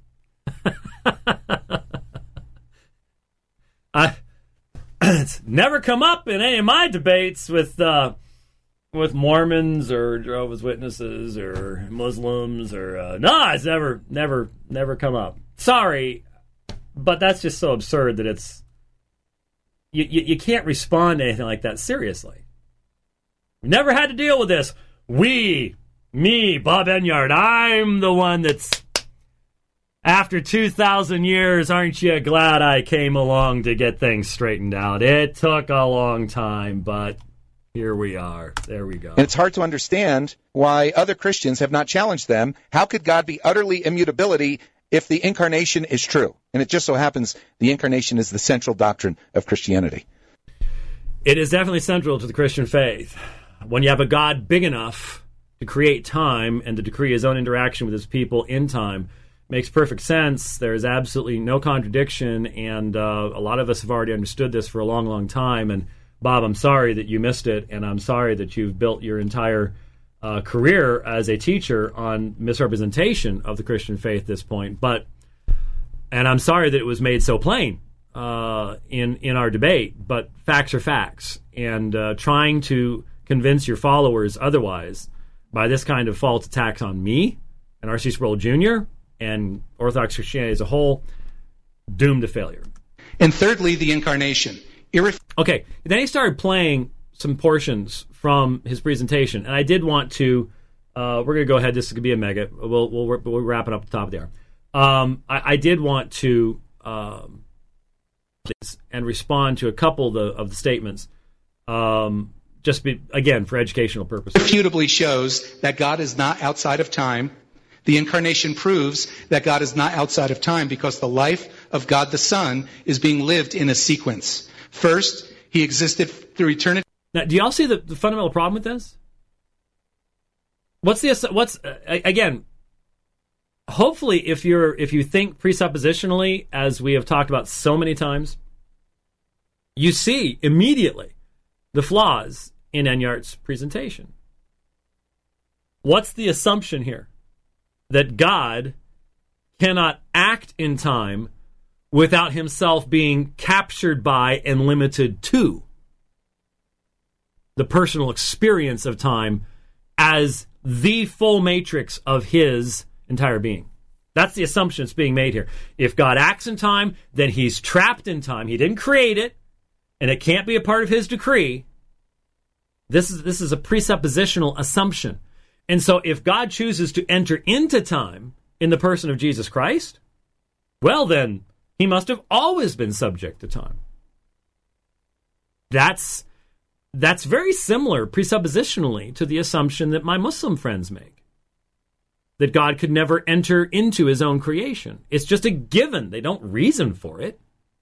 I, it's never come up in any of my debates with uh, with Mormons or Jehovah's Witnesses or Muslims or uh, no, it's never, never, never come up. Sorry, but that's just so absurd that it's you, you, you can't respond to anything like that seriously. Never had to deal with this. We, me, Bob Enyart, I'm the one that's, after two thousand years, aren't you glad I came along to get things straightened out? It took a long time, but here we are. There we go.
And it's hard to understand why other Christians have not challenged them. How could God be utterly immutability if the incarnation is true? And it just so happens the incarnation is the central doctrine of Christianity.
It is definitely central to the Christian faith. When you have a God big enough to create time and to decree his own interaction with his people in time, makes perfect sense. There is absolutely no contradiction, and uh, a lot of us have already understood this for a long, long time. And Bob, I'm sorry that you missed it, and I'm sorry that you've built your entire uh, career as a teacher on misrepresentation of the Christian faith at this point. But, and I'm sorry that it was made so plain uh, in in our debate. But facts are facts, and uh, trying to convince your followers otherwise by this kind of false attacks on me and R C Sproul Junior and Orthodox Christianity as a whole, doomed to failure.
And thirdly, the incarnation. Irref-
okay, then he started playing some portions from his presentation, and I did want to, uh, we're going to go ahead, this is going to be a mega, we'll, we'll, we'll wrap it up at the top there. Um, I, I did want to um, and respond to a couple of the, of the statements um, just be, again, for educational purposes.
Irrefutably shows that God is not outside of time. The incarnation proves that God is not outside of time because the life of God the Son is being lived in a sequence. First, he existed through eternity.
Now, do y'all see the, the fundamental problem with this? What's the what's uh, again? hopefully, if you're if you think presuppositionally, as we have talked about so many times, you see immediately the flaws in Enyart's presentation. What's the assumption here? That God cannot act in time without himself being captured by and limited to the personal experience of time as the full matrix of his entire being. That's the assumption that's being made here. If God acts in time, then he's trapped in time. He didn't create it, and it can't be a part of his decree. This is this is a presuppositional assumption. And so if God chooses to enter into time in the person of Jesus Christ, well then, he must have always been subject to time. That's that's very similar presuppositionally to the assumption that my Muslim friends make, that God could never enter into his own creation. It's just a given. They don't reason for it.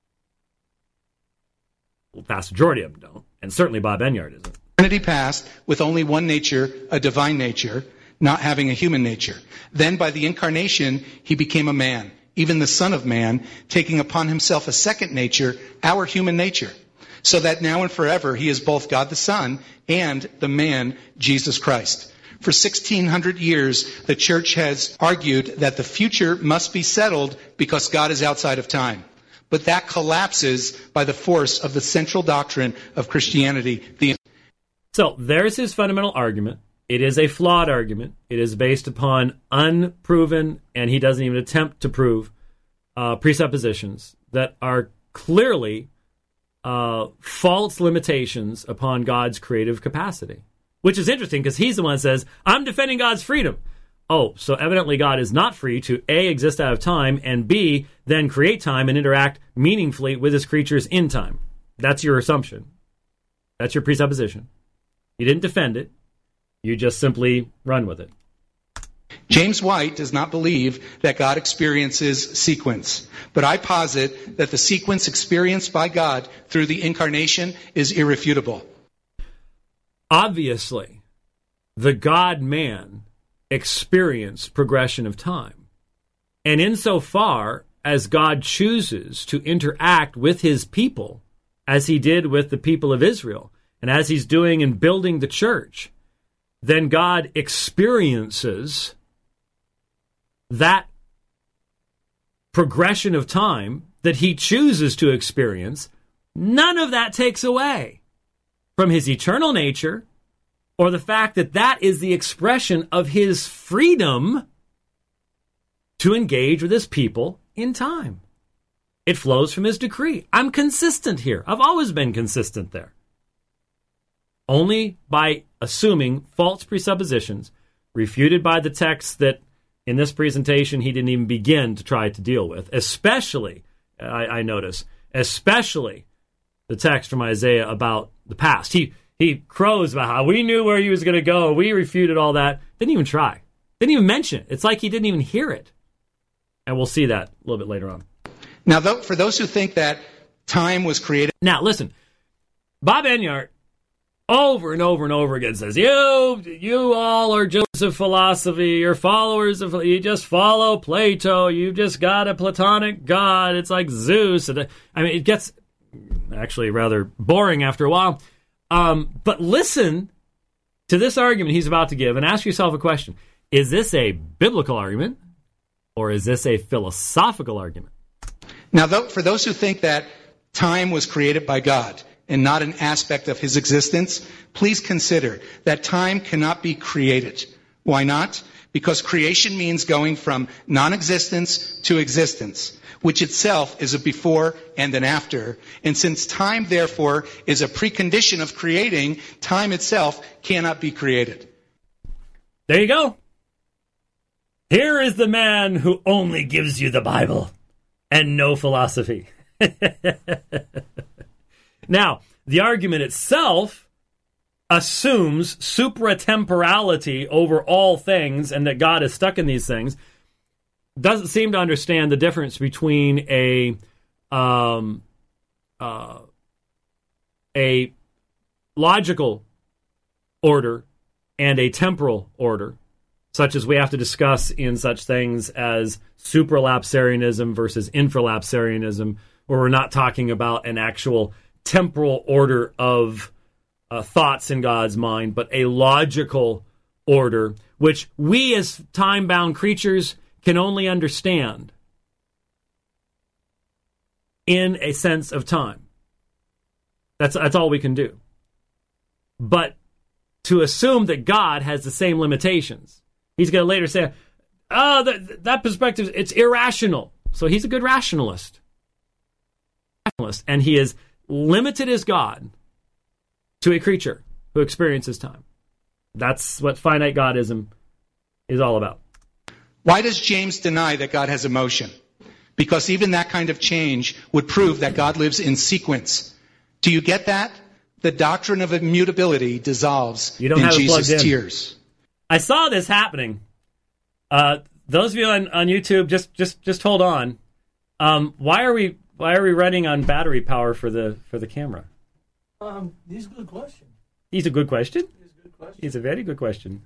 Well, the vast majority of them don't, and certainly Bob Enyart isn't.
Eternity past with only one nature, a divine nature, not having a human nature. Then by the incarnation, he became a man, even the Son of Man, taking upon himself a second nature, our human nature, so that now and forever he is both God the Son and the man, Jesus Christ. For sixteen hundred years, the church has argued that the future must be settled because God is outside of time. But that collapses by the force of the central doctrine of Christianity. The
So there's his fundamental argument. It is a flawed argument. It is based upon unproven, and he doesn't even attempt to prove, uh, presuppositions that are clearly uh, false limitations upon God's creative capacity. Which is interesting because he's the one that says, I'm defending God's freedom. Oh, so evidently God is not free to A, exist out of time, and B, then create time and interact meaningfully with his creatures in time. That's your assumption. That's your presupposition. You didn't defend it. You just simply run with it.
James White does not believe that God experiences sequence, but I posit that the sequence experienced by God through the incarnation is irrefutable.
Obviously, the God-man experienced progression of time. And insofar as God chooses to interact with his people, as he did with the people of Israel, and as he's doing in building the church, then God experiences that progression of time that he chooses to experience. None of that takes away from his eternal nature or the fact that that is the expression of his freedom to engage with his people in time. It flows from his decree. I'm consistent here. I've always been consistent there. Only by assuming false presuppositions refuted by the text that in this presentation he didn't even begin to try to deal with, especially, I, I notice, especially the text from Isaiah about the past. He he crows about how we knew where he was going to go. We refuted all that. Didn't even try. Didn't even mention it. It's like he didn't even hear it. And we'll see that a little bit later on.
Now, for those who think that time was created...
Now, listen. Bob Enyart over and over and over again says, you you all are just of philosophy. You're followers of... You just follow Plato. You've just got a Platonic God. It's like Zeus. I mean, it gets actually rather boring after a while. Um, but listen to this argument he's about to give and ask yourself a question. Is this a biblical argument or is this a philosophical argument?
Now, for those who think that time was created by God and not an aspect of his existence, please consider that time cannot be created. Why not? Because creation means going from non-existence to existence, which itself is a before and an after. And since time, therefore, is a precondition of creating, time itself cannot be created.
There you go. Here is the man who only gives you the Bible and no philosophy. Now, the argument itself assumes supratemporality over all things and that God is stuck in these things. Doesn't seem to understand the difference between a um, uh, a logical order and a temporal order. such as we have to discuss in such things as supralapsarianism versus infralapsarianism, where we're not talking about an actual temporal order of uh, thoughts in God's mind, but a logical order, which we as time-bound creatures can only understand in a sense of time. That's, that's all we can do. But to assume that God has the same limitations, he's going to later say, oh, that, that perspective, it's irrational. So he's a good rationalist. And he is limited as God to a creature who experiences time. That's what finite Godism is all about.
Why does James deny that God has emotion? Because even that kind of change would prove that God lives in sequence. Do you get that? The doctrine of immutability dissolves
you don't
in
have
Jesus'
it plugged in.
tears.
I saw this happening. Uh, those of you on, on YouTube, just just just hold on. Um, why are we why are we running on battery power for the for the camera?
Um, these are good questions.
He's a good question.
These are good questions.
He's a very good question.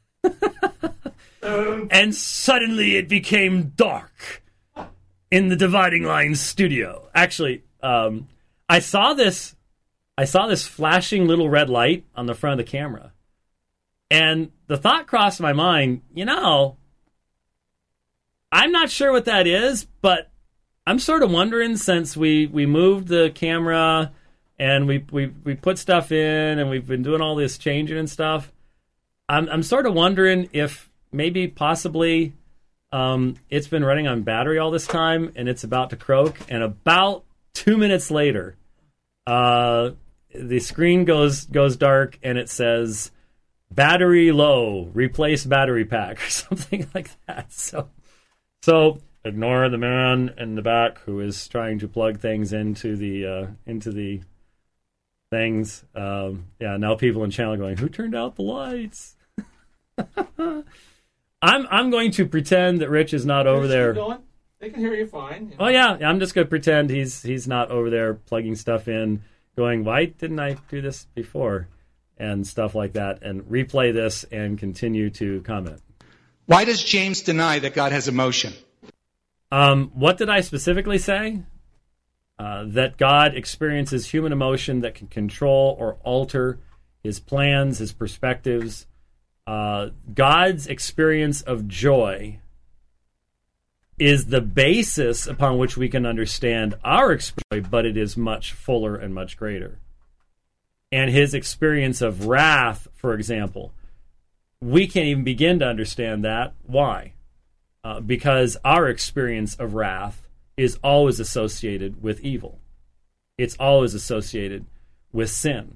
um, and suddenly it became dark in the Dividing Lines studio. Actually, um, I saw this. I saw this flashing little red light on the front of the camera. And the thought crossed my mind, you know, I'm not sure what that is, but I'm sort of wondering, since we, we moved the camera and we, we we put stuff in and we've been doing all this changing and stuff, I'm I'm sort of wondering if maybe possibly um, it's been running on battery all this time and it's about to croak. And about two minutes later, uh, the screen goes goes dark and it says, battery low, replace battery pack, or something like that. So, so ignore the man in the back who is trying to plug things into the uh, into the things. Um, yeah, now people in channel going, who turned out the lights? I'm I'm going to pretend that Rich is not over there.
Going? They can hear you fine. You know?
Oh yeah, I'm just going to pretend he's he's not over there plugging stuff in, going, why didn't I do this before? And stuff like that, and replay this and continue to comment.
Why does James deny that God has emotion?
Um, what did I specifically say? Uh, that God experiences human emotion that can control or alter his plans, his perspectives. Uh, God's experience of joy is the basis upon which we can understand our experience, but it is much fuller and much greater. And his experience of wrath, for example, we can't even begin to understand that. Why? Uh, because our experience of wrath is always associated with evil. It's always associated with sin.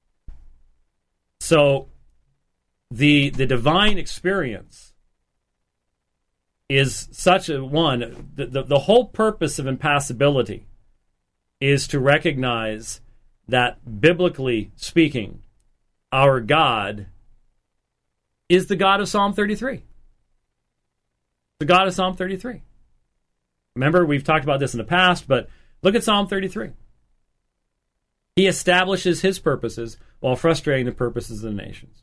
So the the divine experience is such a one. The, the, the whole purpose of impassibility is to recognize that, biblically speaking, our God is the God of Psalm thirty-three. The God of Psalm thirty-three. Remember, we've talked about this in the past, but look at Psalm thirty-three. He establishes his purposes while frustrating the purposes of the nations.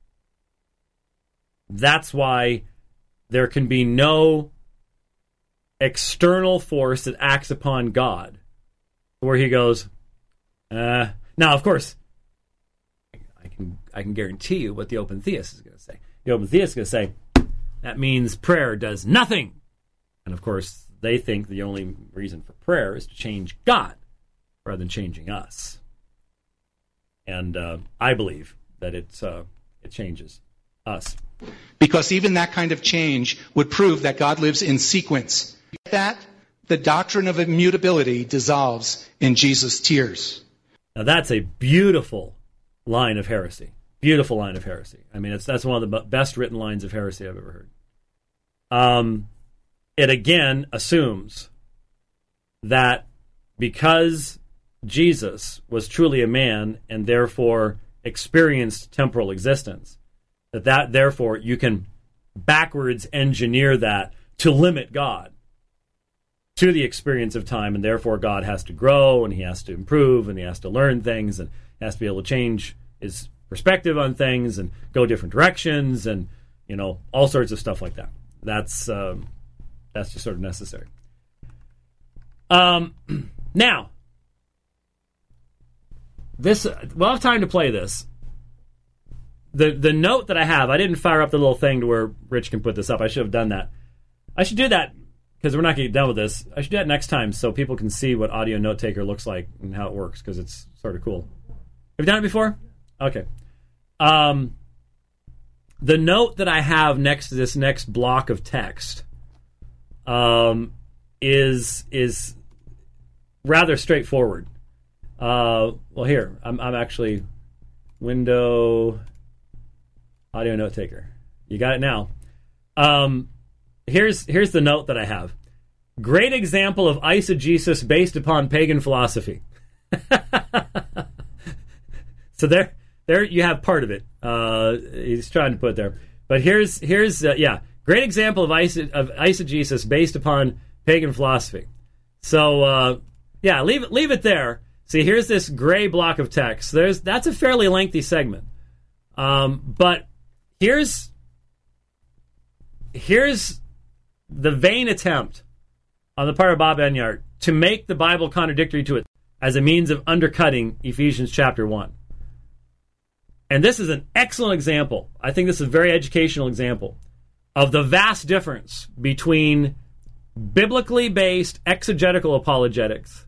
That's why there can be no external force that acts upon God where he goes, Uh, now, of course, I can I can guarantee you what the open theist is going to say. The open theist is going to say, that means prayer does nothing. And, of course, they think the only reason for prayer is to change God rather than changing us. And uh, I believe that it's, uh, it changes us.
Because even that kind of change would prove that God lives in sequence. That the doctrine of immutability dissolves in Jesus' tears.
Now that's a beautiful line of heresy. Beautiful line of heresy. I mean, it's that's one of the best written lines of heresy I've ever heard. Um, it again assumes that because Jesus was truly a man and therefore experienced temporal existence, that that therefore you can backwards engineer that to limit God to the experience of time, and therefore God has to grow, and he has to improve, and he has to learn things, and has to be able to change his perspective on things, and go different directions, and You know, all sorts of stuff like that. That's um, that's just sort of necessary. Um, now, this we'll have time to play this. The the note that I have, I didn't fire up the little thing to where Rich can put this up. I should have done that. I should do that because we're not going to get done with this. I should do that next time so people can see what Audio Note Taker looks like and how it works because it's sort of cool. Have you done it before? Okay. Um, the note that I have next to this next block of text um, is is rather straightforward. Uh, well, here I'm, I'm actually window Audio Note Taker. You got it now. Um, here's here's the note that I have. Great example of eisegesis based upon pagan philosophy. So there, there you have part of it. Uh, he's trying to put there, but here's here's uh, yeah, great example of eise- of eisegesis based upon pagan philosophy. So uh, yeah, leave it leave it there. See, here's this gray block of text. There's that's a fairly lengthy segment, um, but here's here's the vain attempt on the part of Bob Enyart to make the Bible contradictory to it as a means of undercutting Ephesians chapter one. And this is an excellent example. I think this is a very educational example of the vast difference between biblically based exegetical apologetics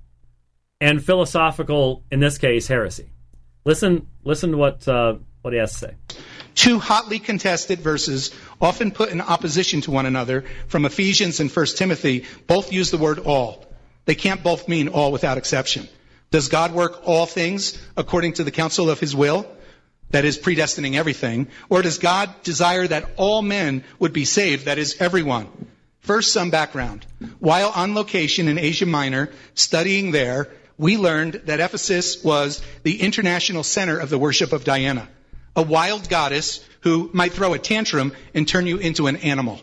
and philosophical, in this case, heresy. Listen, listen to what uh, what he has to say.
Two hotly contested verses, often put in opposition to one another, from Ephesians and First Timothy, both use the word all. They can't both mean all without exception. Does God work all things according to the counsel of his will? That is, predestining everything. Or does God desire that all men would be saved? That is, everyone. First, some background. While on location in Asia Minor, studying there, we learned that Ephesus was the international center of the worship of Diana, a wild goddess who might throw a tantrum and turn you into an animal.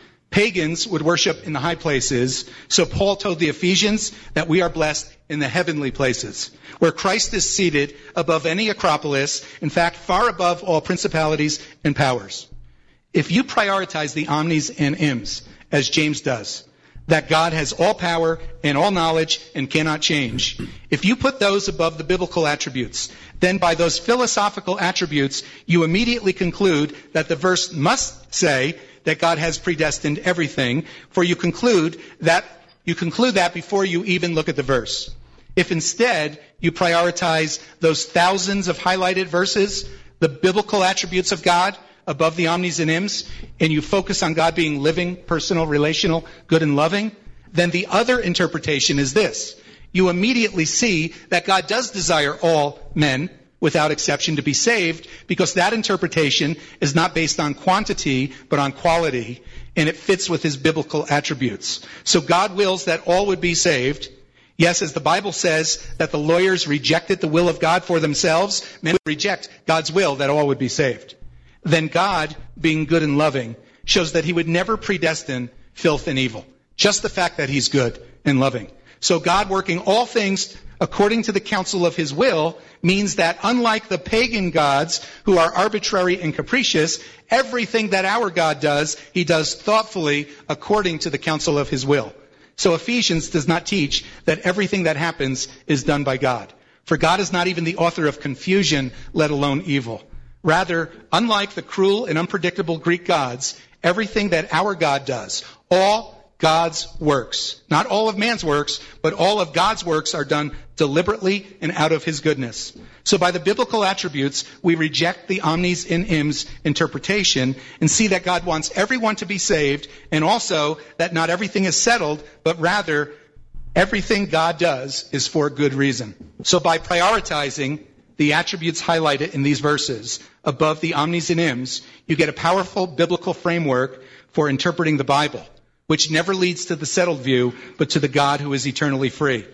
Pagans would worship in the high places, so Paul told the Ephesians that we are blessed in the heavenly places, where Christ is seated above any acropolis, in fact, far above all principalities and powers. If you prioritize the omnis and ims, as James does, that God has all power and all knowledge and cannot change, if you put those above the biblical attributes, then by those philosophical attributes, you immediately conclude that the verse must say that God has predestined everything, for you conclude that you conclude that before you even look at the verse. If instead you prioritize those thousands of highlighted verses, the biblical attributes of God above the omnis and ims, and you focus on God being living, personal, relational, good and loving, then the other interpretation is this. You immediately see that God does desire all men, without exception, to be saved, because that interpretation is not based on quantity, but on quality, and it fits with his biblical attributes. So God wills that all would be saved. Yes, as the Bible says that the lawyers rejected the will of God for themselves, men would reject God's will that all would be saved. Then God, being good and loving, shows that he would never predestine filth and evil. Just the fact that he's good and loving. So God working all things according to the counsel of his will means that unlike the pagan gods who are arbitrary and capricious, everything that our God does, he does thoughtfully according to the counsel of his will. So Ephesians does not teach that everything that happens is done by God. For God is not even the author of confusion, let alone evil. Rather, unlike the cruel and unpredictable Greek gods, everything that our God does, all God's works, not all of man's works, but all of God's works are done deliberately and out of his goodness. So by the biblical attributes, we reject the omnis in ims interpretation and see that God wants everyone to be saved, and also that not everything is settled, but rather everything God does is for a good reason. So by prioritizing the attributes highlighted in these verses above the omnis and ims, you get a powerful biblical framework for interpreting the Bible, which never leads to the settled view, but to the God who is eternally free.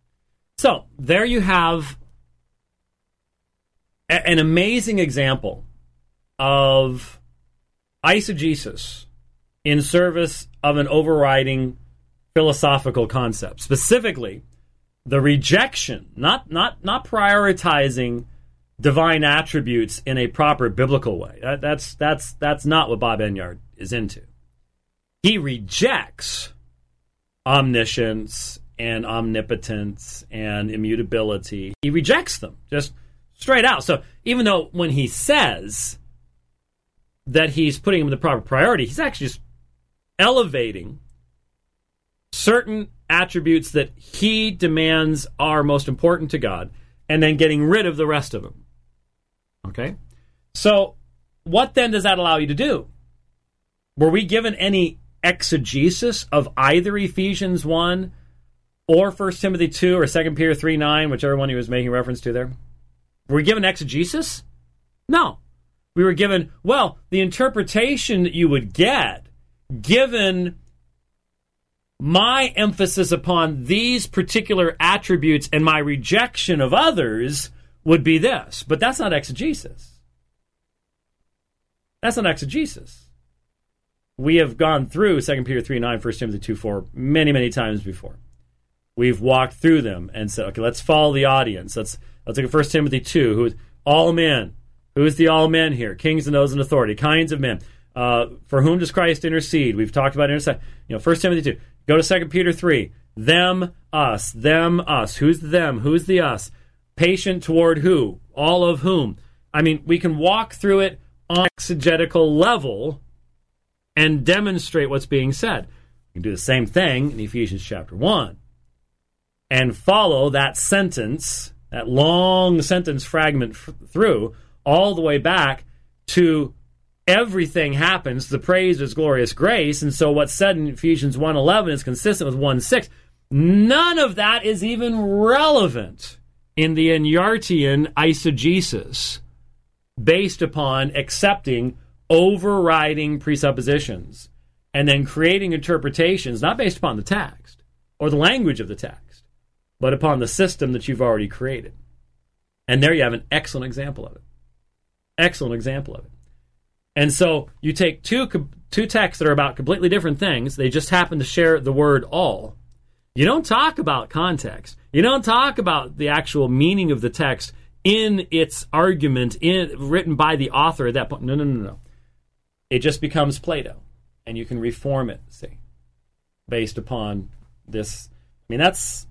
So, there you have a- an amazing example of eisegesis in service of an overriding philosophical concept. Specifically, the rejection, not, not, not prioritizing divine attributes in a proper biblical way. That, that's that's that's not what Bob Enyart is into. He rejects omniscience and omnipotence and immutability. He rejects them just straight out. So even though when he says that he's putting them in the proper priority, he's actually just elevating certain attributes that he demands are most important to God and then getting rid of the rest of them. Okay? So what then does that allow you to do? Were we given any exegesis of either Ephesians one or First Timothy two or Second Peter three nine, whichever one he was making reference to there? Were we given exegesis? No. We were given, well, the interpretation that you would get given my emphasis upon these particular attributes and my rejection of others would be this. But that's not exegesis. That's not exegesis. We have gone through Second Peter three nine, First Timothy two four many, many times before. We've walked through them and said, okay, let's follow the audience. Let's let's look at First Timothy two, who is all men. Who is the all men here? Kings and those in authority, kinds of men. Uh, for whom does Christ intercede? We've talked about intercede. You know, First Timothy two. Go to Second Peter three. Them, us. Them, us. Who's the them? Who's the us? Patient toward who? All of whom? I mean, we can walk through it on exegetical level and demonstrate what's being said. We can do the same thing in Ephesians chapter one and follow that sentence, that long sentence fragment f- through, all the way back to everything happens, the praise of his glorious grace, and so what's said in Ephesians one eleven is consistent with one six. None of that is even relevant in the Enyartian eisegesis based upon accepting overriding presuppositions and then creating interpretations not based upon the text or the language of the text, but upon the system that you've already created. And there you have an excellent example of it. Excellent example of it. And so you take two two texts that are about completely different things. They just happen to share the word all. You don't talk about context. You don't talk about the actual meaning of the text in its argument in written by the author at that point. No, no, no, no. It just becomes Plato, and you can reform it, see, based upon this. I mean, that's...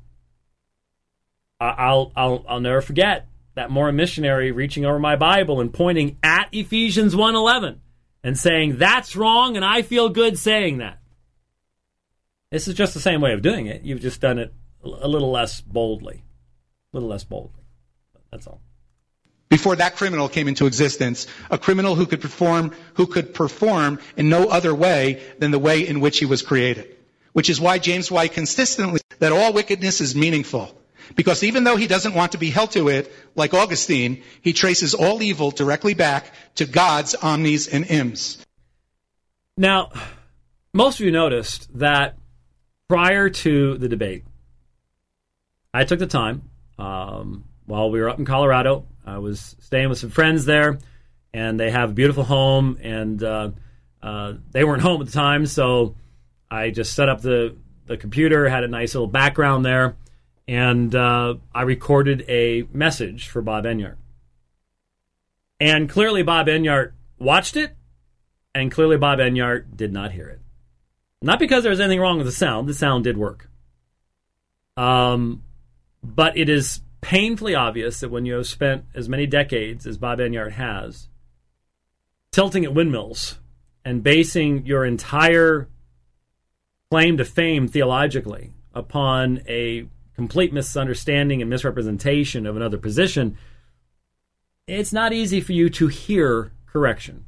I'll I'll I'll never forget that Mormon missionary reaching over my Bible and pointing at Ephesians one eleven and saying, that's wrong, and I feel good saying that. This is just the same way of doing it. You've just done it a little less boldly. A little less boldly. That's all.
Before that criminal came into existence, a criminal who could perform who could perform in no other way than the way in which he was created. Which is why James White consistently says that all wickedness is meaningful. Because even though he doesn't want to be held to it, like Augustine, he traces all evil directly back to God's omnis and ims.
Now, most of you noticed that prior to the debate, I took the time, um, while we were up in Colorado, I was staying with some friends there, and they have a beautiful home, and uh, uh, they weren't home at the time, so I just set up the, the computer, had a nice little background there, and uh, I recorded a message for Bob Enyart. And clearly Bob Enyart watched it, and clearly Bob Enyart did not hear it. Not because there was anything wrong with the sound. The sound did work. Um, but it is painfully obvious that when you have spent as many decades as Bob Enyart has, tilting at windmills and basing your entire claim to fame theologically upon a complete misunderstanding and misrepresentation of another position, it's not easy for you to hear correction.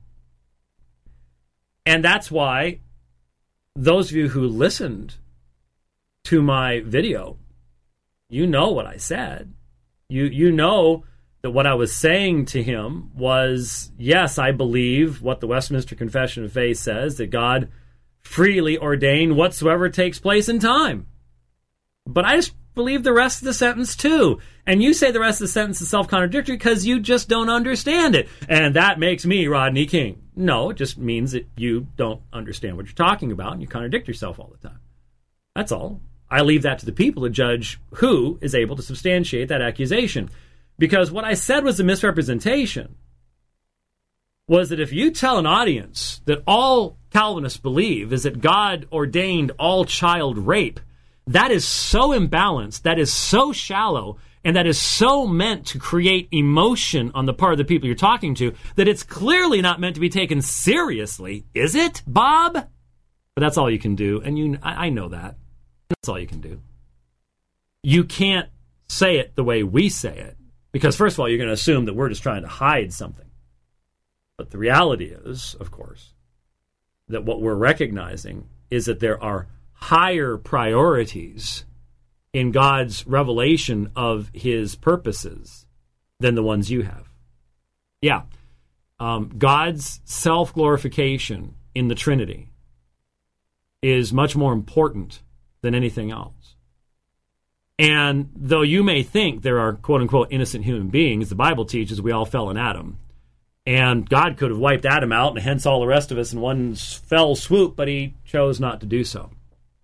And that's why those of you who listened to my video, you know what I said. You you know that what I was saying to him was, yes, I believe what the Westminster Confession of Faith says, that God freely ordained whatsoever takes place in time. But I just believe the rest of the sentence too. And you say the rest of the sentence is self-contradictory because you just don't understand it. And that makes me Rodney King. No, it just means that you don't understand what you're talking about and you contradict yourself all the time. That's all. I leave that to the people to judge who is able to substantiate that accusation. Because what I said was a misrepresentation. Was that if you tell an audience that all Calvinists believe is that God ordained all child rape, that is so imbalanced, that is so shallow, and that is so meant to create emotion on the part of the people you're talking to, that it's clearly not meant to be taken seriously, is it, Bob? But that's all you can do, and you, I, I know that. That's all you can do. You can't say it the way we say it, because first of all, you're going to assume that we're just trying to hide something. But the reality is, of course, that what we're recognizing is that there are higher priorities in God's revelation of his purposes than the ones you have. Yeah. Um, God's self-glorification in the Trinity is much more important than anything else. And though you may think there are quote-unquote innocent human beings, the Bible teaches we all fell in Adam. And God could have wiped Adam out and hence all the rest of us in one fell swoop, but he chose not to do so.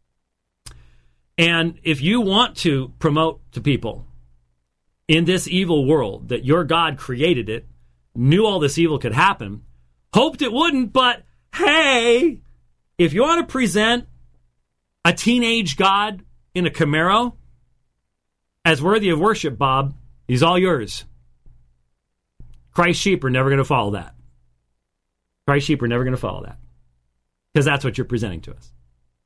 And if you want to promote to people in this evil world that your God created it, knew all this evil could happen, hoped it wouldn't, but hey, if you want to present a teenage God in a Camaro as worthy of worship, Bob, he's all yours. Christ's sheep are never going to follow that. Christ's sheep are never going to follow that. Because that's what you're presenting to us.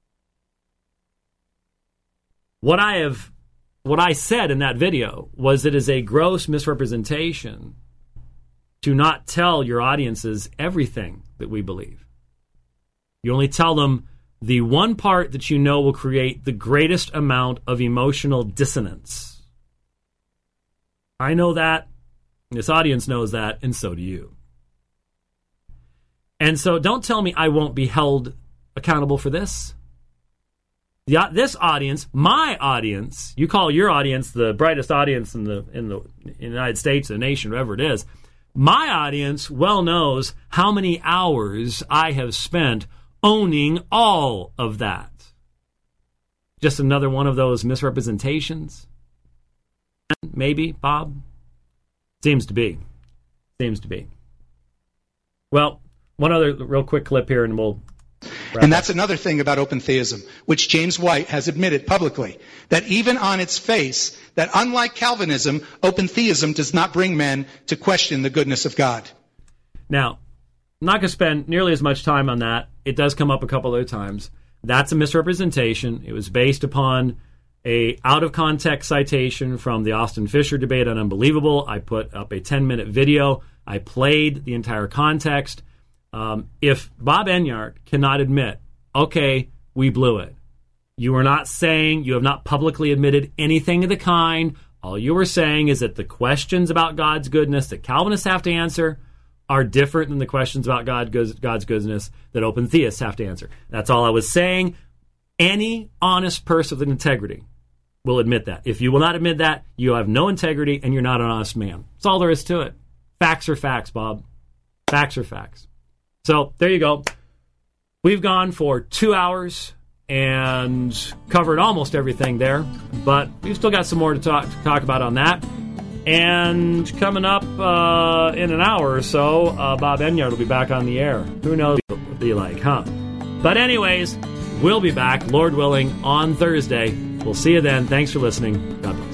What I have, what I said in that video was it is a gross misrepresentation to not tell your audiences everything that we believe. You only tell them the one part that you know will create the greatest amount of emotional dissonance. I know that. This audience knows that, and so do you. And so don't tell me I won't be held accountable for this. The, this audience, my audience, you call your audience the brightest audience in the in the, in the United States, the nation, wherever it is, my audience well knows how many hours I have spent owning all of that. Just another one of those misrepresentations? Maybe, Bob? Seems to be. Seems to be. Well, one other real quick clip here and we'll wrap
And that's
up.
another thing about open theism, which James White has admitted publicly, that even on its face, that unlike Calvinism, open theism does not bring men to question the goodness of God.
Now, I'm not going to spend nearly as much time on that. It does come up a couple other times. That's a misrepresentation. It was based upon a out-of-context citation from the Austin Fisher debate on Unbelievable. I put up a ten-minute video. I played the entire context. Um, if Bob Enyart cannot admit, okay, we blew it. You are not saying, you have not publicly admitted anything of the kind. All you were saying is that the questions about God's goodness that Calvinists have to answer are different than the questions about God, God's goodness that open theists have to answer. That's all I was saying. Any honest person with integrity will admit that. If you will not admit that, you have no integrity and you're not an honest man. That's all there is to it. Facts are facts, Bob. Facts are facts. So there you go. We've gone for two hours and covered almost everything there, but we've still got some more to talk, to talk about on that. And coming up uh, in an hour or so, uh, Bob Enyart will be back on the air. Who knows what it'll be like, huh? But anyways, we'll be back, Lord willing, on Thursday. We'll see you then. Thanks for listening. God bless.